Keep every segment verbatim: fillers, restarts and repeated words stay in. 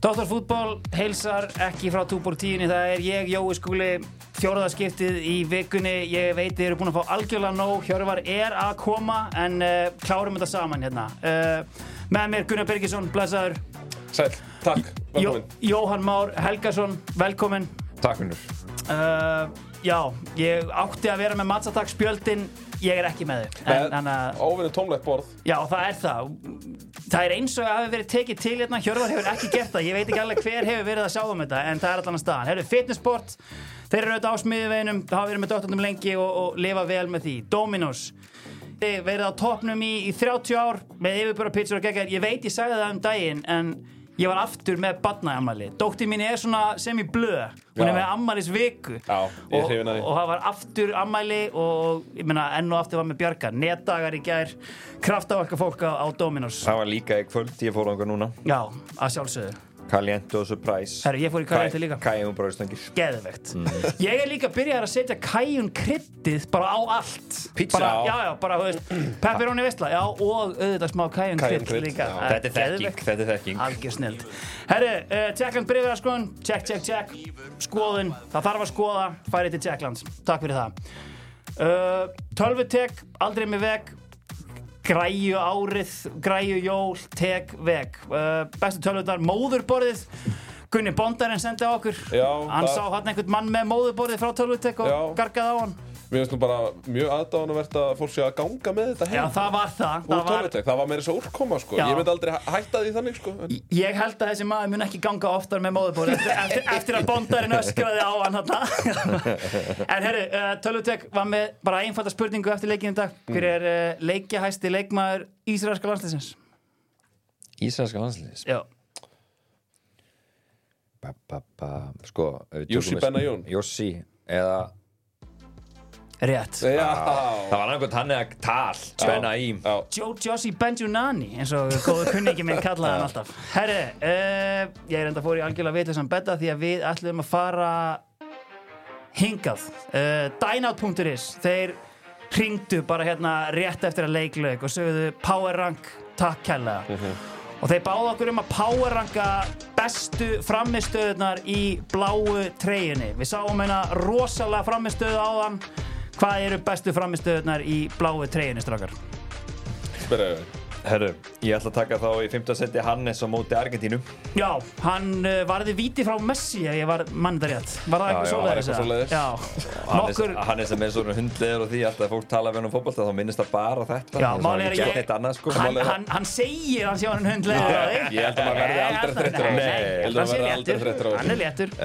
Doktor Fútbol heilsar ekki frá Túborg tíunni, það er ég, Jói Skúli, fjórða skiptið í vikunni. Ég veit þið eru búin að fá algjörlega nóg, Hjörvar er að koma, en uh, klárum þetta saman hérna. Uh, með mér Gunnar Birgisson, blessaður. Sæll, takk, velkomin. Jó, Jóhann Már Helgason, velkomin. Takk, Gunnar. Uh, já, ég átti að vera með Matsatak spjöldin, ég er ekki með þau. En, en uh, óvinni tómlegt borð. Já, það er það. Það er eins og að hafi verið tekið til hérna, Hjörvar hefur ekki gert það, ég veit ekki alveg hver hefur verið að sjá um þetta, en það er allan að staðan. Herru, Fitnessport, þeir eru auðvitað á smiðjuveginum, hafa verið með doktornum lengi og, og lifa vel með því. Dominos, þeir verið á toppnum í, í þrjátíu ár með yfirbúra pizzur og geggar. Ég veit, ég sagði það um daginn, en ég var aftur með barnaafmæli. Dóttir mín er svona sem í blöð, hún er með afmælisviku. Já, ég hrifin að því. Og, og það var aftur afmæli og ég meina enn og aftur var með Bjarga. Netdagar í gær, kraftaverka fólk á, á Dominos. Það var líka í kvöld, ég fór á einhver núna. Já, að sjálfsögðu. Caliente og surprise. Herru, ég fór í Caliente líka. Cajun brauðstangir. Geðvegt. Mm. Ég er líka byrjaður að setja Cajun kryddið bara á allt. Pizza. Bara, já, já, bara, þú veist, pepperoni veistla, já, og auðvitað smá Cajun krydd líka. Já. Þetta er þekking, þetta er þekking. Algjör snild. Herru, uh, Checkland byrjaðarskoðun, check, check, check. Skoðun, það þarf að skoða, færið til Checklands. Takk fyrir það. Uh, Tölvutek, aldrei með veg. Græju árið, græju jól, tek, veg. Uh, bestu tölvurnar, móðurborðið. Gunni Bondarinn sendi á okkur. Já, hann það... sá hann einhvern mann með móðurborðið frá tölvutek og Já. gargaði á hann. Mér finnst nú bara mjög aðdáunarvert að fólk sé að ganga með þetta heim. Já, það var það. Úr tölvutek, það var meira svo úrkoma, sko. Já. Ég myndi aldrei hætta því þannig, sko. En... Ég held að þessi maður mun ekki ganga oftar með móðurborðið eftir, eftir, eftir að Bondarinn öskraði á hann þarna. En herru, uh, tölvutek var með bara einfalda spurningu eftir leikinn í dag. Hver er uh, leikjahæsti leikmaður ísraelska landsliðsins? Ísraelska landsliðs? Já. Ba, ba, ba. Sko, Jussi Benayoun. Jussi, eða... Rétt. Já. Það var einhvern hann eða Tal, Svenna Ím. Joe Jossi Benjunani, eins og góðu kunningi minn kallaði hann alltaf. Herri, uh, ég er enda fór í algjörlega vitlausan betta því að við ætlum að fara hingað. Uh, Dynout punktur is, þeir hringdu bara hérna rétt eftir að leiklauk og sögðu Power Rank, takk kærlega. Uh-huh. Og þeir báðu okkur um að power ranka bestu frammistöðunar í bláu treyjunni. Við sáum hérna rosalega frammistöðu áðan. Hvað eru bestu frammistöðunar í bláu treyjunni, strákar? Spyrjaðu. Herru, ég ætla að taka þá í fimmta seti Hannes á móti Argentínu. Já, hann uh, varði víti frá Messi, ef ég var mann það rétt. Var það eitthvað svoleiðis? Já, já, var eitthvað Já. Hannes, Nokkur... Hannes er með svona hundlegur og því alltaf fólk tala við hann um fótbolta, þá minnist það bara þetta. Já, málið er að ég... Annað, sko. hann, hann, hann segir hann sé hann hundlegur á þig. Ég held að maður verði aldrei þreyttur á Nei, þessu. ég held að hann sé léttur. Hann er léttur.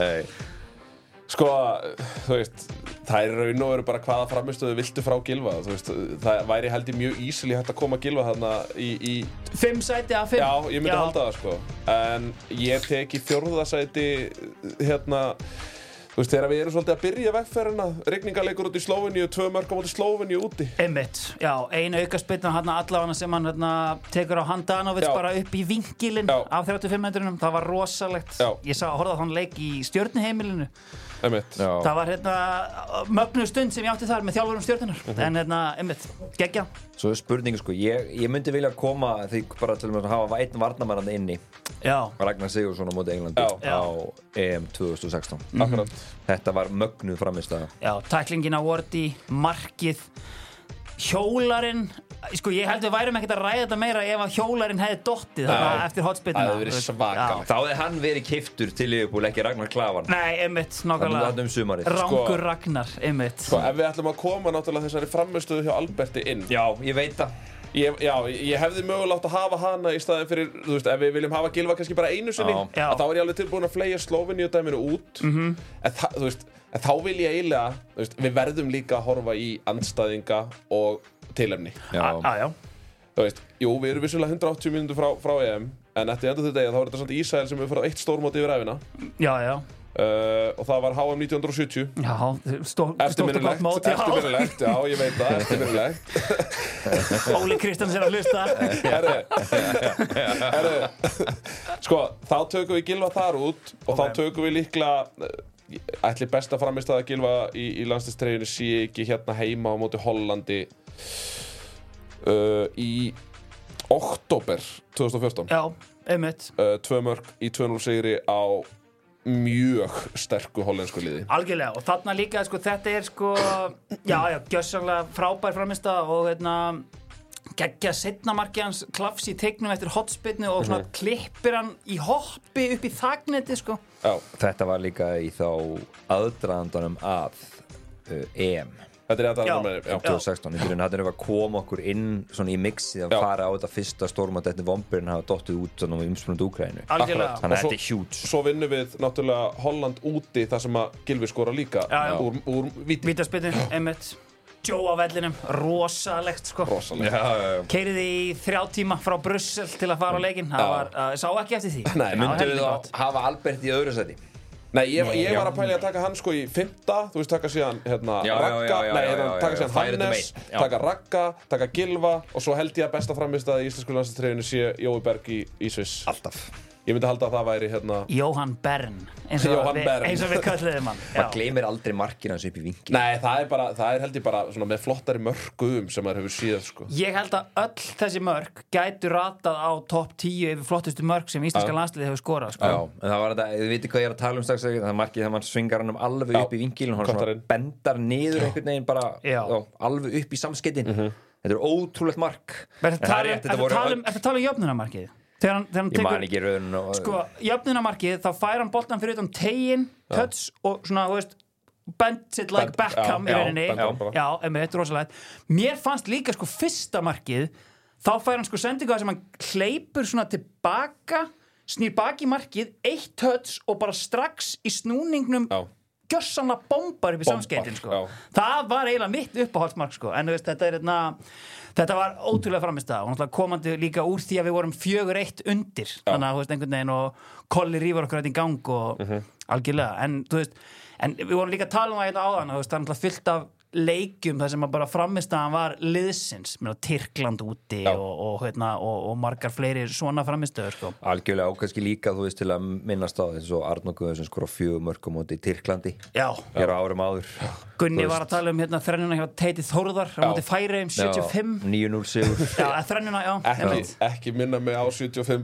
Sko, þú veist, það er raun og veru bara hvaða framistöðu viltu frá Gylfa, þú veist, það væri held ég mjög easily hægt að koma Gylfa þarna í, í... Fimm sæti af fimm? Já, ég myndi Já. halda það, sko. En ég tek í fjórða sæti, hérna, þú veist, þegar við erum svolítið að byrja vegferðina, rigningarleikur út í Slóveníu, tvö mörk á móti Slóveníu úti. Einmitt, já, einu aukaspyrna hann allavega sem hann hérna, tekur á Handanovic Já. bara upp í vinkilinn af þrjátíu og fimm metrunum, það var rosalegt. Já. Ég sá að horfa þann leik í Stjörnuheimilinu. Einmitt. Það var hérna mögnuð stund sem ég átti þar með þjálfurum Stjörnunar, uh-huh. en hérna, einmitt, geggja. Svo er spurning, sko, ég, ég myndi vilja koma því bara til að hafa einn varnarmann inni. Já. Ragnar Sigurðsson á móti Englandi Já. á E M tvö þúsund og sextán. Mm-hmm. Akkurat. Þetta var mögnuð frammistaða. Já, tæklingin á Wardy, markið, hjólarinn, sko ég held við værum ekkert að ræða þetta meira ef að hjólarinn hefði dottið þarna eftir hotspyrnuna. Það hefði verið svakalegt. Þá hefði hann verið keyptur til Liverpool, ekki Ragnar Klavan. Nei, einmitt, nákvæmlega. Þannig um sumarið. Rangur Sko, Ragnar, einmitt. Sko, ef við ætlum að koma náttúrulega þessari framistöðu hjá Alberti inn. Já, ég veit það. Ég, já, ég hefði mögulega átt að hafa hana í staðinn fyrir, þú veist, ef við viljum hafa Gylfa kannski bara einu sinni, Já. að þá er ég alveg tilbúin að fleygja Slóveníu dæminu út. Mm-hmm. en, þa, þú veist, en þá vil ég eiginlega, þú veist, við verðum líka að horfa í andstæðinga og tilefni. Já. Já, já. Þú veist, jú, við erum vissulega hundrað og áttatíu mínútur frá, frá E M, en eftir endur þetta degi þá er þetta samt Ísrael sem hefur farið á eitt stórmót yfir ævina. Já, já. Uh, og það var H M nítján hundruð og sjötíu. Já, stó, stórt og gott mót. Eftirminnilegt, já, ég veit það, eftirminnilegt. Óli Kristjáns er að hlusta. Herru, herru, sko, þá tökum við Gylfa þar út og okay. þá tökum við líklega, ætli besta frammistaða Gylfa í, í landsliðstreyjunni sé ekki hérna heima á móti Hollandi uh, í október tvö þúsund og fjórtán Já, einmitt uh, tvö mörk í tvö núll sigri á mjög sterku hollensku liði Algjörlega, og þarna líka, sko, þetta er sko já, já, gjössanlega frábær framista og hérna geggja seinna markið hans klafs í teiknum eftir hotspinnu og svona Mhm. klippir hann í hoppi upp í þagneti, sko Já, Þetta var líka í þá aðdraðandanum að uh, E M þetta er að Já. það með já. tvö þúsund og sextán, í byrjun hattum við að koma okkur inn svona í mixið að Já. fara á þetta fyrsta stórmót eftir vombirinn hafa dottið út svona um umspunnandi Úkraínu. Algjörlega Akkurat. Þannig að Og svo- þetta er huge. Svo vinnum við náttúrulega Holland úti þar sem að Gylfi skora líka Já, já. úr, úr víti Vítaspinnu, einmitt Joe á vellinum, rosalegt, sko rosalega Já, já, já. Keyrði í þrjá tíma frá Brussel til að fara á leikinn það Já. var, uh, sá ekki eftir því Nei, Það var Myndu heldur við gott. þá hafa Albert í öðru sæti? Nei, ég, Nei, ég var já. að pæli að taka hann sko í fymta, þú veist, taka síðan hérna, Já, já, Ragga, já, já, nei, já, hérna, já, taka já, síðan færa þetta Hannes, með einn, já. taka Ragga, taka Gylfa og svo held ég að besta framistæði í íslensku landslagstreyjunni sé Jói Berg í, í Sviss. Alltaf. Ég myndi halda að það væri hérna, Jóhann Bern eins og, Jóhann við, Bern. eins og við kölluðum hann Maður Já. gleymir aldrei markinu hans upp í vingi. nei, það er bara, það er held ég bara svona með flottari mörgum sem maður hefur síðan sko. Ég held að öll þessi mörk gætu ratað á topp tíu yfir flottustu mörk sem íslenska Já. landsliðið hefur skorað sko. Já, en það var þetta, þið veitir hvað ég er að tala um strax, það er markið þegar mann svingar hann um alveg Já. upp í vingilin, hann svona Kottarinn. bendar niður einhvern veginn bara Já. já, alveg upp í samskeytin. Þetta er ótrúlegt mark. Ertu En að það tala er um- rétt, þetta ertu að voru tala um- öll- ertu að tala um jöfnunarmarkið? Þegar hann, þegar hann Ég man tekur ekki raun og... sko, jöfnunarmarkið, þá fær hann boltan fyrir utan tegin, touch og svona, þú veist bent it like Bend- Beckham já, í rauninni já, bend bara. já, einmitt, rosalegt mér fannst líka sko fyrsta markið þá fær hann sko sendingu það sem hann hleypur svona tilbaka snýr baki markið, eitt touch og bara strax í snúningnum Já. gjörsamlega bombar upp í Bombar, samskeytin sko. já. það var eiginlega mitt uppáhaldsmark sko. en þú veist, þetta er hérna þetta var ótrúlega framistæða og náttúrulega komandi líka úr því að við vorum fjögur eitt undir þannig að þú veist einhvern veginn og Kolli rífur okkur þetta í gang og algjörlega en þú veist, en við vorum líka að tala um það hérna áðan, þú veist, það er náttúrulega fyllt af leikjum þar sem að bara framistæðan var liðsins, mér Tyrkland úti Já. og, og, hérna, og, og margar fleiri svona framistæður sko. Algjörlega og kannski líka, þú veist, til að minnast á eins og Arnór Guðjónsson skora fjögur mörkum móti í Tyrklandi Já, hér á árum áður. Gunni Þú var að tala um hérna þrennuna hjá Teiti Þórðar á móti Færeyjum sjötíu og fimm níu núll sigur. Já, eða þrennuna, já, ekki, einmitt. ekki minna mig á sjötíu og fimm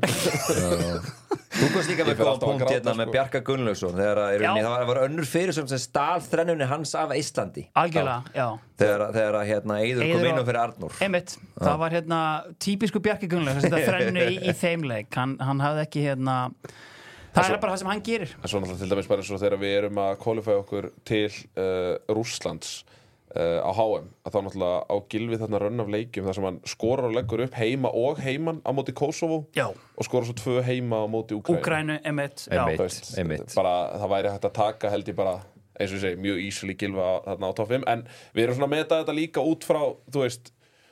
Þú komst líka Ég með fer góðan alltaf að punkt gráta, hérna sko. með Bjarka Gunnlaugsson þegar að, í rauninni, Já. það var, var önnur fyrir sem stál þrennunni hans af Íslandi Algjörlega, já þegar, þegar að hérna, Eiður kom Eiður inn og- og fyrir Arnór. Einmitt, það var hérna típisku Bjarki Gunnlaug þess að þetta þrennu í, í þeimleik hann, hann hafði ekki hérna það er bara það sem hann gerir En svo náttúrulega til dæmis bara eins og þegar við erum að qualify okkur til uh, Rússlands uh, á H M að þá náttúrulega á Gylfi þarna rönn af leikjum þar sem hann skorar og leggur upp heima og heiman á móti Kosovo Já, og skorar svo tvö heima á móti Úkraínu. Úgrænu, einmitt, já, Einmitt. Þú veist, Einmitt. bara það væri hægt að taka held ég bara eins og ég segi mjög easily Gylfa þarna á topp fimm en við erum svona að meta þetta líka út frá þú veist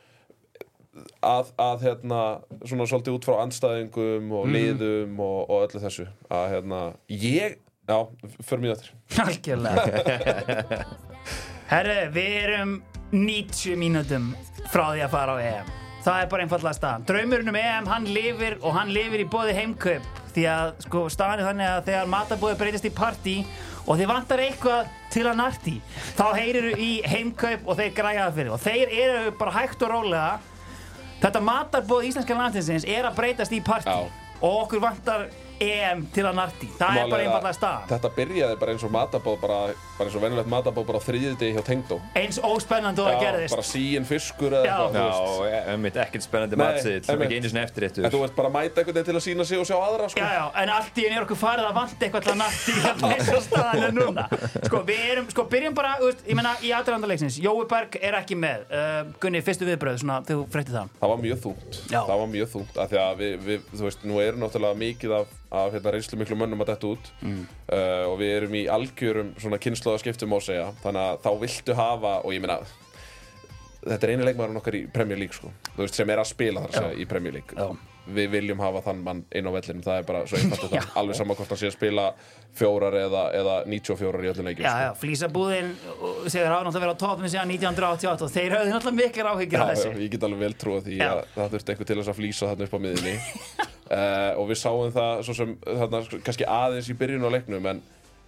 að, að hérna svona svolítið út frá andstæðingum og liðum og, og öllu þessu að hérna ég já, för mjög þettir algjörlega Herru, við erum níutíu mínútum frá því að fara á E M það er bara einfallega staðan draumurinn um E M, hann lifir og hann lifir í boði heimkaup því að sko staðan er þannig að þegar matabóði breytist í partí og þið vantar eitthvað til að narti þá heyriru í heimkaup og þeir græja það fyrir og þeir eru bara hægt og rólega þetta matarboð íslenska landsliðsins er að breytast í partí Já. og okkur vantar E M til að narti það er bara einfallega staðan þetta byrjaði bara eins og matabóð bara, bara eins og venjulegt matabóð bara á þriðjudegi hjá Tengdó eins óspennandi og það Já, gerðist bara síinn fiskur eða Já. eitthvað þú veist. Já, einmitt, ekkert spennandi Nei, matsill, það er einmitt. ekki einu sinni eftir En þú veist bara að mæta einhvern veginn til að sína sig og sjá aðra sko. Já, já, en allt í einu er okkur farið að vanta eitthvað til að narti hérna eins og staðan er núna Sko, við erum, sko, byrjum bara, þú veist, ég meina í aðdraganda leiksins Jói Berg er ekki með uh, Gunni, fyrstu viðbröð, svona, þegar þú fréttir það Það var mjög þungt Já. Það var mjög þungt af því að við, við, þú veist, nú erum náttúrulega mikið af, af hérna, reynslu miklu mönnum að detta út mm. uh, og við erum í algjörum svona kynslóðaskiptum má segja þannig að þá viltu hafa og ég meina þetta er eini leikmaðurinn okkar í Premier League sko. Þú veist, sem er að spila þar að segja í Premier League Já. Við viljum hafa þann mann inn á vellinum það er bara svo einfalt þetta alveg sama hvort hann sé að spila fjórar eða, eða níutíu og fjórar í öllum leikjum Já, já, flísabúðin segir hafa náttúrulega verið á toppnum síðan nítján hundruð áttatíu og átta og þeir höfðu náttúrulega miklar áhyggjur af Já, þessu já, ég get alveg vel trúið því Já. að það þurfti einhver til þess að flýsa þarna upp á miðinni uh, og við sáum það svo sem þarna, kannski aðeins í byrjun á leiknum en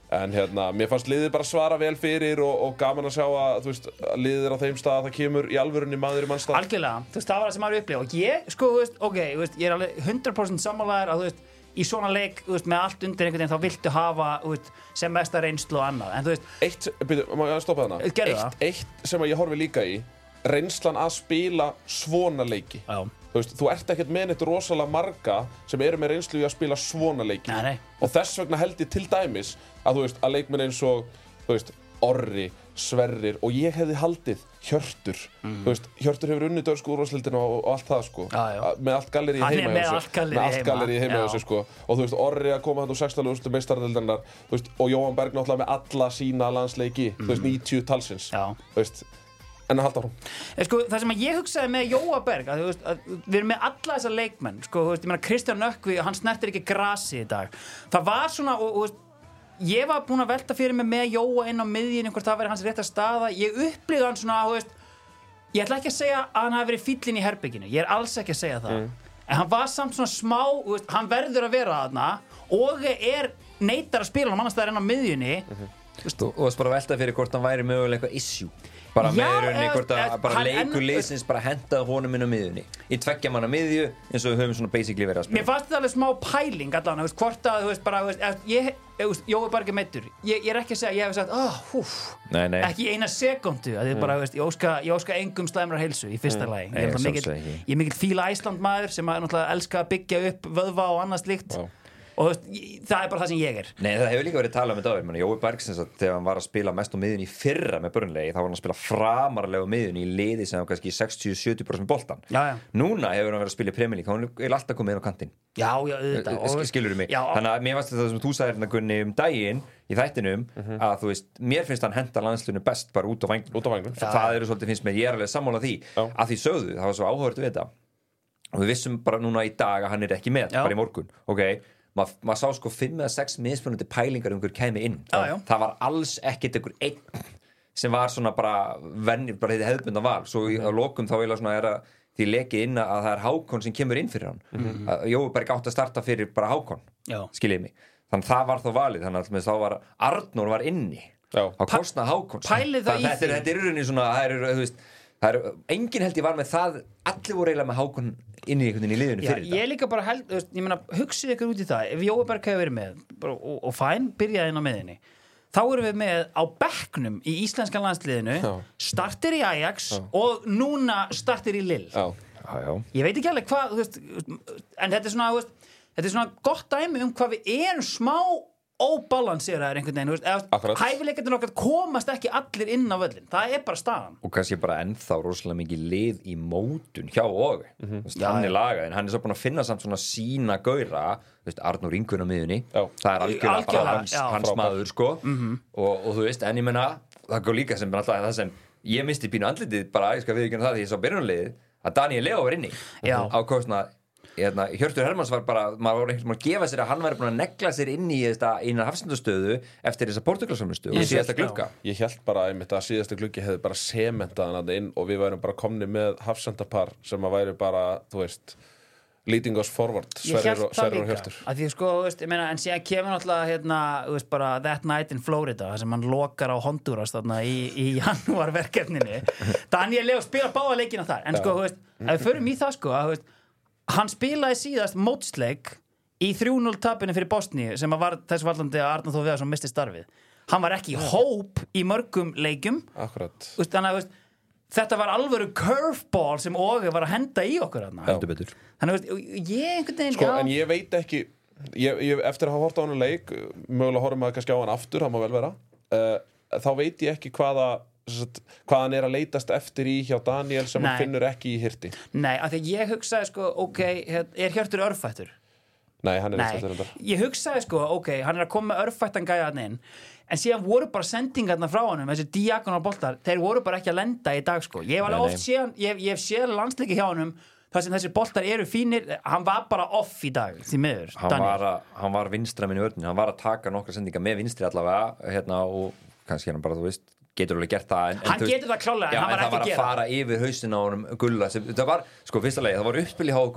En hérna, mér fannst liðið bara svara vel fyrir og, og gaman að sjá að, þú veist, að liðið er á þeim stað að það kemur í alvörunni maður í mannstað. Algjörlega, þú veist, það var það sem maður upplifði og ég, sko, þú veist, ok, þú veist, ég er alveg hundrað prósent sammálaður að, þú veist, í svona leik, þú veist, með allt undir einhvern veginn þá viltu hafa, þú veist, sem mesta reynslu og annað, en þú veist... Eitt, byrju, má ég að stoppa þarna? Gerðu eitt, eitt sem ég horfi líka í, reynslan að spila svona leiki. Já. Þú veist, þú ert ekkert með neitt rosalega marga sem eru með reynslu í að spila svona leiki. Nei, nei. Og þess vegna held ég til dæmis að, þú veist, að leikmenn eins og, þú veist, Orri, Sverrir og ég hefði haldið Hjörtur. Mm. Þú veist, Hjörtur hefur unnið dönsku úrvalsdeildina og, og allt það, sko. Já, já. Með allt gallerí Hann er heima með hjá allt gallerí Með allt heima. gallerí heima hjá Já. sig, sko. Og þú veist, Orri að koma hann úr sextán úrslitum meistaradeildarinnar, þú veist, og Jóhann Berg náttúrulega með alla sína landsleiki, þú veist, níutíu talsins. Já. Þú veist, en að halda áfram. Sko, það sem að ég hugsaði með Jóa Berg að, þú veist, að við erum með alla þessa leikmenn sko, þú veist, ég meina Kristján Nökkvi hann snertir ekki grasi í dag það var svona, og, og veist, ég var búinn að velta fyrir mig með Jóa inn á miðjunni hvort það væri hans rétta staða ég upplýði hann svona, þú veist ég ætla ekki að segja að hann hafi verið fíllinn í herbygginu ég er alls ekki að segja það mm. en hann var samt svona smá, þú veist, hann verður að vera þarna og er neitar að spila hann annars staðar inn á miðjunni mm-hmm. Þú varst bara að velta fyrir hvort hann væri mögulega eitthvað issue bara Já, með rauninni hvort að eða- bara hann- leikur en- liðsins bara hendaði honum inn á miðjunni í tveggja manna miðju eins og við höfum svona basically verið að spila Mér fannst þetta alveg smá pæling allan, þú veist, hvort að, þú veist, bara, þú veist, ef- ég, þú veist, Jói Berg er meiddur. Ég, ég er ekki að segja, ég hef sagt, oh, húf, Nei, nei. ekki í eina sekundu, að þið bara, þú veist, ég óska, ég óska engum slæmrar heilsu í fyrsta lagi. Nei, Ég er náttúrulega sjálfsögðu mikill, ekki. ég er mikill fíla Æsland maður sem að náttúrulega elska að byggja upp vöðva og annað slíkt. Já. Og þú veist, ég- það er bara það sem ég er. Nei, það hefur líka verið talað um þetta áður Jói Bergsins að þegar hann var að spila mest á miðjunni í fyrra með börnlegi þá var hann að spila framarlega á miðjunni í liði sem var kannski sextíu til sjötíu prósent boltan Já, já. Núna hefur hann verið að spila í Premier League hann er alltaf komið inn á kantinn Já, já, auðvitað. Og- skilurðu mig Já, þannig að mér varst þetta sem þú sagðir hérna Gunni um daginn í þættinum að þú veist mér finnst hann henda landslunu best bara út á vængnum Út á vængnum. það eru svolítið finnst mér ég er alveg sammála því Já. að því sögðu það var svo áhugavert við þetta og við vissum bara núna í dag að hann er ekki með Já. bara í morgun ok maður mað sá sko fimm eða sex mismunandi pælingar um hver kæmi inn Já, já. það var alls ekkit einhver einn sem var svona bara venjur bara þetta hefðbundna val svo í, á lokum þá eiginlega svona er að því lekið inn að það er Hákon sem kemur inn fyrir hann mm -hmm. Jói Berg átti að starta fyrir bara Hákon Já. skiljið mig þannig það var þá valið þannig að þá var Arnór var inni Já. á kostnað Hákons pælið það í þetta er, því. þetta er í rauninni svona það er, þú veist, það er, enginn held ég var með það allir voru eiginlega með Hákon inn í einhvern veginn í liðinu Já, fyrir ég líka bara held, þú veist, ég meina, hugsið ykkur út í það ef Jói Berg hefur verið með bara, og, og fæn, byrjaði inn á miðinni þá erum við með á bekknum í íslenska landsliðinu Já. startir í Ajax og núna startir í Lille Já. já, já. ég veit ekki alveg hvað, þú veist en þetta er svona, þú veist, þetta er svona gott dæmi um hvað við erum smá óbalanseraðir einhvern veginn, þú veist, Akkurat. hæfileikarnir okkar komast ekki allir inn á völlin, það er bara staðan og kannski bara ennþá rosalega mikið lið í mótun hjá og mm -hmm. veist, hann er lagað en hann er svo búin að finna samt svona sína gaura veist, Arnór Ingun á miðunni Já. það er algjörlega, Algjörlega, bara hans, já. hans Frábær. maður sko -hmm. og, og þú veist, en ég menna það går líka sem alltaf það sem ég misti pínu andlitið bara, ég skal viðurkenna það því ég sá byrjunarliðið að Daniel Leo var inni Já. á kostnað Hérna, Hjörtur Hermanns var bara, maður var einhvern veginn að gefa sér að hann væri búin að negla sér inn í þetta einan hafsendastöðu eftir þessa Portugalsamlustu og Ég síðasta sé- glugga Ég held bara einmitt að síðasta gluggi hefði bara sementað hann inn og við værum bara komni með hafsendapar sem að væri bara, þú veist leading us forward, Ég Sverrir hélt og, það Sverrir og líka Hjörtur að því sko, þú veist, ég meina, en síðan kemur náttúrulega hérna, þú veist, bara That Night in Florida þar sem hann lokar á Honduras þarna í, í janúar verkefninu Daniel Leo spila báða leikina þar en sko, þú veist, ef við förum í það sko að, þú veist, hann spilaði síðast mótsleik í þrjú núll tapinu fyrir Bosníu sem að var þessu vallandi að Arnar Þór Viðarsson misti starfið hann var ekki í hóp í mörgum leikum Akkurat þú veist, þannig að, þú veist, þetta var alvöru curveball sem Óge var að henda í okkur þarna. heldur betur Þannig að, þú veist, ég einhvern veginn Sko, já, en ég veit ekki ég, ég, eftir að hafa hort á hann leik mögulega horfum maður kannski á hann aftur, það má vel vera uh, þá veit ég ekki hvaða Sagt, hvað hann er að leitast eftir í hjá Daniel sem Nei. hann finnur ekki í hirti Nei, af því að ég hugsaði sko, ok, er Hjörtur örfættur? Nei, hann er Nei, eitt eftir ég hugsaði sko, ok, hann er að koma með örfættan gæjan inn en síðan voru bara sendingarna frá honum þessi diagonal boltar, þeir voru bara ekki að lenda í dag sko, ég hef alveg Nei, oft séð ég, ég hef séð landsleiki hjá honum þar sem þessi boltar eru fínir, hann var bara off í dag, því miður, hann Daniel var, að, hann var vinstra minn í vörðinu, hann var að taka nokkra sendingar með vinstri allavega hérna, og kannski hann bara, þú veist getur alveg gert það en, en Hann þú veist- getur það klárlega, en já, hann var en ekki það var að að gera fara yfir hausinn á honum Gulla sem, það var, sko, fyrsta leið, það var uppspil í hjá okkur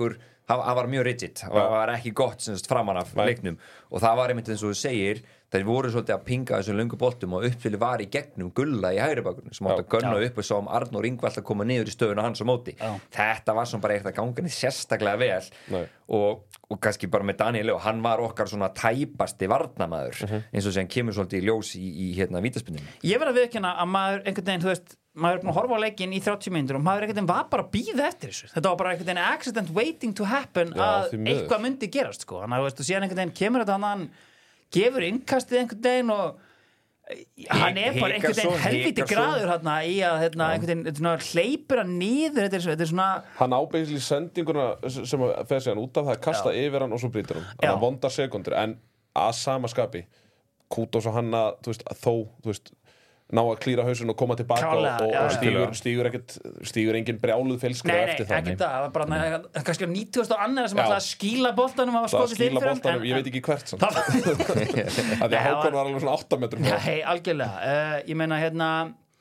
hann hann var mjög rigid, hann var, var ekki gott sem sagt framan af Nei. leiknum og það var einmitt eins og þú segir þeir voru svolítið að pinga þessum löngu boltum og uppfyrir var í gegnum Gulla í hægri bakgrunni sem átti að gunna Já. upp og sá um Arnór Ingvald að koma niður í stöðuna hans á móti Já. þetta var svona bara eitthvað ganginni sérstaklega vel Nei. og, og kannski bara með Daniel Leo hann var okkar svona tæpasti varnamaður Mhm. eins og sem kemur svolítið í ljós í, í hérna vítaspyrnunni Ég verð að viðurkenna að maður einhvern veginn, þú veist maður er búin að horfa á leikinn í þrjátíu mínútur og maður einhvern veginn var bara að bíða eftir þessu þetta var bara einhvern veginn accident waiting to happen Já, að því miður. eitthvað myndi gerast sko. þannig að þú veist, og síðan einhvern veginn kemur þetta hann gefur innkastið einhvern veginn og hann er bara hikar einhvern svo, veginn helviti hikar svo. graður hérna, í að hérna, einhvern veginn þetta er svona, hleypur hann niður þetta er, svo- þetta er svona Hann ábeinsli sendinguna sem að fer sig hann út af það að kasta yfir hann og svo brýtur hann Já. Hann vondar sekundur en að sama skapi Kútos og hann að, þú veist, að þó þú veist, ná að klíra hausinn og koma tilbaka Klárlega, og, já, og já. stígur, stígur ekkert stígur engin brjáluð fylskra Nei, nei, eftir það ekki það, það var bara mm. kannski á nítugasta og annað sem Já. ætlaði að skíla boltanum að Það skotið skýla fyrir boltanum, ég veit ekki hvert samt. Það að því Nei, að það Hákon var- var alveg svona átta metrum frá. Nei, algjörlega uh, Ég meina hérna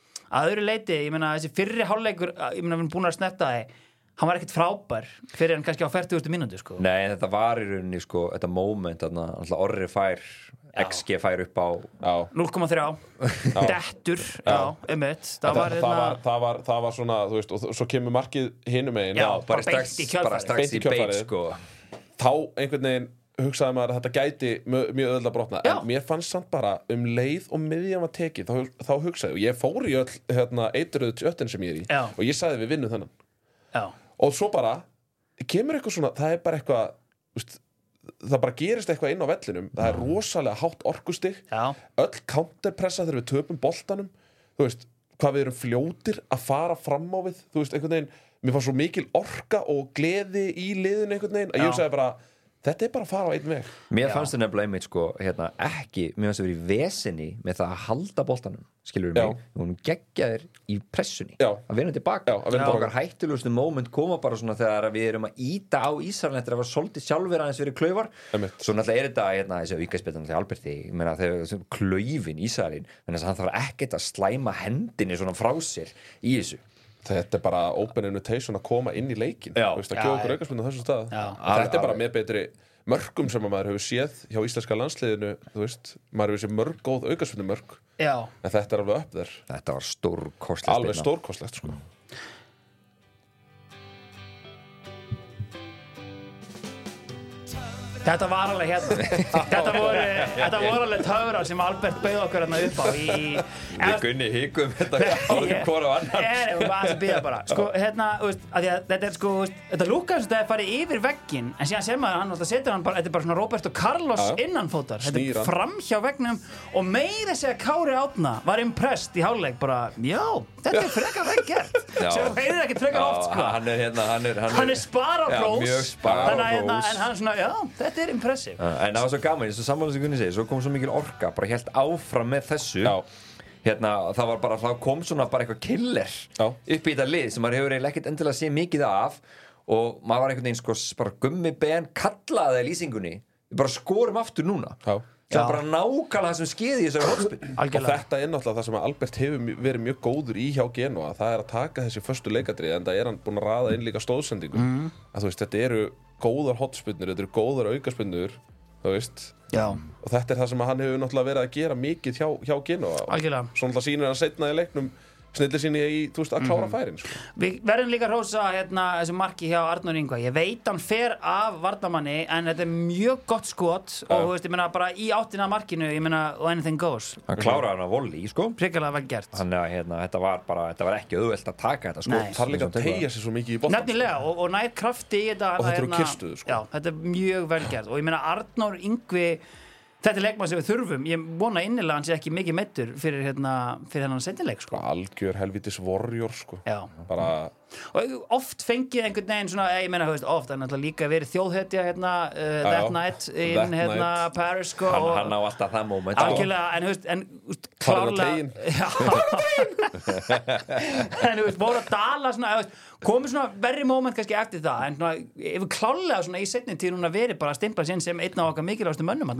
að öðru leiti, ég meina þessi fyrri hálfleikur ég meina við erum búin að snerta það hann var ekkert frábær fyrir hann kannski á fertugustu mínútu sko. Nei, en þetta var í rauninni sko, þetta moment, þarna, alltaf orri fær X G fær upp á Já. núll komma þrjú dettur, já, um eitt það Það, var það, hérna var, það, var, það var svona, þú veist, og þ- svo kemur markið hinum megin Já. bara bara strax, beint í kjölfarið. bara strax Beint í í beit kjölfarið. sko. þá einhvern veginn hugsaði maður að þetta gæti mjög, mjög öðvöld að brotna Já. en mér fannst samt bara um leið og miðjan var tekið þá, þá hugsaði, og ég fór í öll hérna, eituröðu tjöttin sem ég er í Já. og ég sagði við vinnum þennan já, og svo bara, kemur eitthvað svona það er bara eitthvað úst, það bara gerist eitthvað inn á vellinum það er rosalega hátt orkustig já, öll counterpressa þegar við töpum boltanum þú veist, hvað við erum fljótir að fara fram á við, þú veist, einhvern veginn mér fannst svo mikil orka og gleði í liðinu einhvern veginn, að ég Já. hugsaði bara þetta er bara að fara á einn veg Mér Já. fannst það nefnilega einmitt sko, hérna, ekki, mér fannst það verið í vesinni með það að halda boltanum, skilur við Já. mig við vorum geggjaðir í pressunni Já. að vinna tilbaka, Já, að vinna og tilbaka. okkar hættulegustu moment koma bara svona þegar við erum að íta á Ísarland eftir að var svolítið sjálfur aðeins verið klaufar Einmitt. svo náttúrulega er þetta, hérna, þessi aukaspillan til Alberti, ég meina þegar klaufin Ísarlin, menn þess að hann þarf ekkert að slæma hendinni svona frá sér í þessu þetta er bara open invitation að koma inn í leikin Já. þú veist, að Já, gefa já. okkur aukarsmynda á þessum stað Já. Og þetta er bara Alveg. með betri mörgum sem að maður hefur séð hjá íslenska landsliðinu þú veist, maður hefur séð mörg góð aukarsmynda mörg já en þetta er alveg upp þér þetta var stórkostlegt alveg stórkostlegt sko Þetta var alveg hérna Þetta voru, þetta voru alveg töfrar sem Albert bauð okkur hérna upp á í, Við Gunni hikum þetta orðum hvora á annan Er, við varum að bíða bara Sko, hérna, þú veist, að því að þetta er sko þú veist, þetta lúkar sem þetta er farið yfir vegginn en síðan sem maður, hann alltaf setur hann bara þetta er bara svona Roberto Carlos Já, já. innanfótar Þetta Snýr er hann. framhjá veggnum og meira segja Kári Átna var impressed í hálfleik bara, já, þetta er frekar vel gert Já. sem þú heirir ekkert frekar oft, sko hann er hérna hann er, Hann er spara Já, hrós mjög spara Þannig að hérna, hrós. en hann er svona, já, þetta er impressive Já, en það var svo gaman, eins og sammála sem Gunni segir svo kom svo mikil orka, bara helt áfram með þessu Já. hérna, það var bara, það kom svona bara eitthvað killer Já. upp í þetta lið sem maður hefur eiginlega ekkert endilega séð mikið af og maður var einhvern veginn sko bara Gummi Ben kallaði í lýsingunni við bara skorum aftur núna Já. það Já. er bara nákvæmlega það sem skeiði í þessari hótspil og Algjörlega þetta er náttúrulega það sem að Albert hefur mj- verið mjög góður í hjá Genoa það er að taka þessi föstu leikadrið en það er hann búin að raða inn líka stóðsendingum Mhm. að þú veist, þetta eru góðar hotspinnur þetta eru góðar aukaspinnur þú veist, Já, og þetta er það sem að hann hefur náttúrulega verið að gera mikið hjá, hjá Genoa og algjörlega svo náttúrulega sýnir hann setna í leiknum snillir síni í, þú veist, að klára færin sko. Við verðum líka að hrósa hérna, þessu marki hjá Arnór Ingva ég veit hann fer af varnamanni en þetta er mjög gott skot og þú veist, ég meina bara í áttina að markinu ég meina, og anything goes hann kláraði hann að volli, sko Hrikalega vel gert þannig að hérna, þetta var bara, þetta var ekki auðvelt að taka þetta sko Nei. það er líka að tegja sér svo mikið í boltan Nefnilega, og, og nær krafti í þetta Og þetta eru hérna- kyrrstöður, sko. Já, þetta er mjög vel gert og ég meina Arnór Ingvi þetta er leikmann sem við þurfum ég vona innilega hann sé ekki mikið meiddur fyrir hérna, fyrir hennan seinnileik sko. algjör helvitis warrior sko. Já. bara og oft fengið einhvern veginn svona, ég meina, þú veist, oft hann náttúrulega líka verið þjóðhetja hérna, uh, Já, That já. Night in That hérna Night. Paris sko, hann, og hann á alltaf það moment algjörlega, en þú veist, en þú veist, Farinn á klárlega Já. en þú veist, voru að dala svona, þú veist, komið svona verri moment kannski eftir það, en svona, yfir klárlega svona í seinni tíð núna verið bara að stimpla sinn sem einn af okkar mikilvægastu mönnum hann inn á mjössæðinu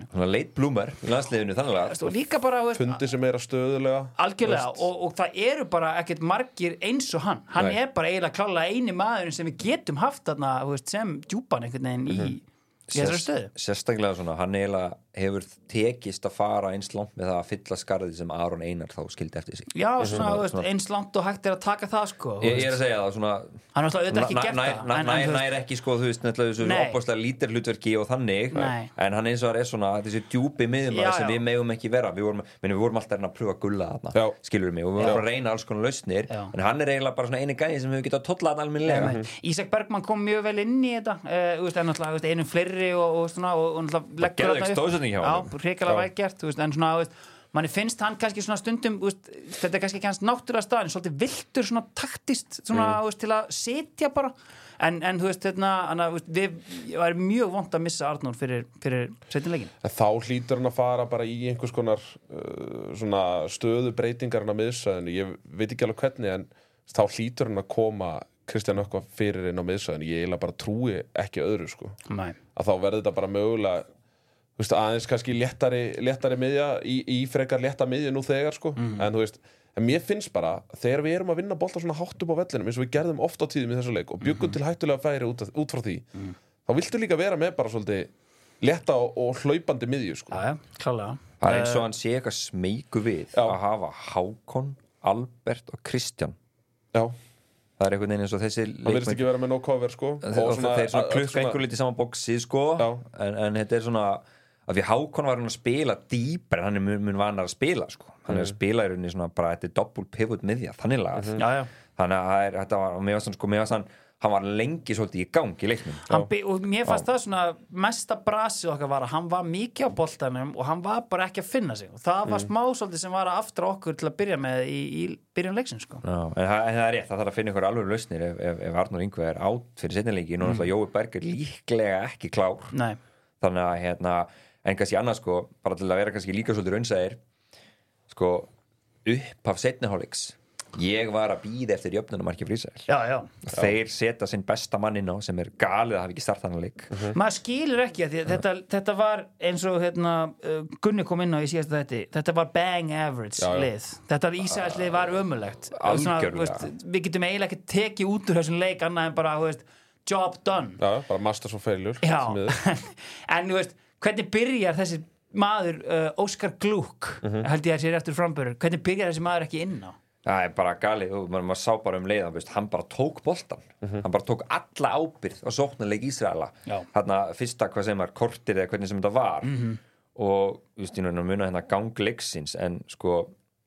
Svona late bloomer í landsliðinu þannig að og líka bara, veist, fundi sem er að stöðulega algjörlega, og, og það eru bara ekkert margir eins og hann hann Nei. er bara eiginlega klálega eini maðurinn sem við getum haft þarna, veist, sem djúpan einhvern veginn í, í þessari stöðu sérstaklega svona, hann eiginlega hefur tekist að fara eins langt með það að fylla skarðið sem Aron Einar þá skildi eftir sig já, svona, þú veist, eins langt og hægt er að taka það sko, þú ég, ég er veist. að segja það svona hann er alltaf auðvitað ekki gert nær, það nær, en- en, nær, þú veist, nær ekki sko þú veist nefnilega þessu Nei. opaslega lítir hlutverki og þannig Nei. en hann eins og það er svona þessi djúpi Já, miðjumæður sem já. við megum ekki vera við vorum, meni, við vorum alltaf að reyna að pröfa að gulla Já. þarna skilur mig og við vorum að reyna alls konar lausnir Já. en hann er eiginlega bara svona eini gæði sem hefur getað að tolla hann almennilega Nei, Ísak Bergmann kom mjög vel inn í þetta uh, þú veist, en náttúrulega, þú veist, einum fleiri og, og, svona, og, og náttúrulega leggur geðveik þarna upp. stóðsending hjá honum. Já, hrikalega vel gert, þú veist, en svona, þú veist, manni finnst hann kannski svona stundum, þú veist, þetta er kannski ekki hans náttúrulega stað, en svolítið viltur svona taktist, svona, þú veist, til að setja bara, en, en þú veist, hérna, hana, þú veist, við varum mjög vont að missa Arnór fyrir, fyrir setjumleikin. En þá hlýtur hann að fara bara í einhvers konar uh, svona stöðu breytingar hann að miðsvæðinu, ég veit ekki alveg hvernig en þá hlýtur hann að koma Kristján Ökkva fyrir inn á miðsvæðinu, ég eiginlega bara trúi ekki öðru sko, Nei. að þá verður þetta bara mögulega þú veist, aðeins kannski léttari, léttari miðja í, í frekar létta miðju nú þegar sko, en þú veist en mér finnst bara, þegar við erum að vinna bolta svona hátt upp á vellinum eins og við gerðum oft á tíðum í þessu leik og byggum til hættulega færi út, út frá því þá viltu líka vera með bara svolítið létta og, og hlaupandi miðju sko. Já, já, klálega. það er eins og hann sé eitthvað smeyku við Já. að hafa Hákon, Albert og Kristján Já, það er einhvern veginn eins og þessi það verðist ekki vera með no cover sko þeir, og svona- þeir svona að- klukka svona- einhver lítið saman boxið sko Já. en, en þetta er svona að við Hákon var hann að spila dýpar en hann er mun, mun vanar að spila sko hann er að spila í rauninni svona bara þetta er double pivot miðja þannig lagað Já, já. þannig að það er, þetta var, mér varst hann sko mér varst hann hann var lengi svolítið í gang í leiknum Hann by- og mér fannst það svona mesta brasið okkar var að hann var mikið á boltanum og hann var bara ekki að finna sig og það var smá svolítið sem var að aftra okkur til að byrja með í, í byrjun leiksins sko. Já, en, það, en það er rétt, það þarf að finna ykkur alveg lausnir ef, ef, ef Arnór Ingvi er átt fyrir seinnileikin og náttúrulega Jói Berg er líklega ekki klár Nei, þannig að hérna, en kannski annað sko bara til að vera kannski líka svolítið raunsæðir sko, upp af seinniháleiks ég var að býða eftir jöfnunumarki fyrir Ísrael já, já. þeir setja sinn besta mann inn á sem er galið að hafa ekki startað hann leik Maður skilur ekki að því að þetta, þetta var eins og hérna, uh, Gunni kom inn á í síðasta þetta þetta var bang average Já, já. lið þetta Ísraels lið var ömulegt Algjörlega. veist, við getum eiginlega ekki tekið út úr þessum leik annað en bara, þú veist, job done Já, bara masters og failure Já, því miður. en þú veist, hvernig byrjar þessi maður, uh, Óskar Glúk held ég að sé eftir frambörur, hvernig byrjar þessi maður ekki inn á? það er bara galið, og maður, maður sá bara um leiðan veist, hann bara tók boltan hann bara tók alla ábyrgð á sóknarleik Ísraela Já. þarna fyrsta hvað sem er kortir eða hvernig sem þetta var og þú veist, ég náttúrulega muna hérna gang leiksins en sko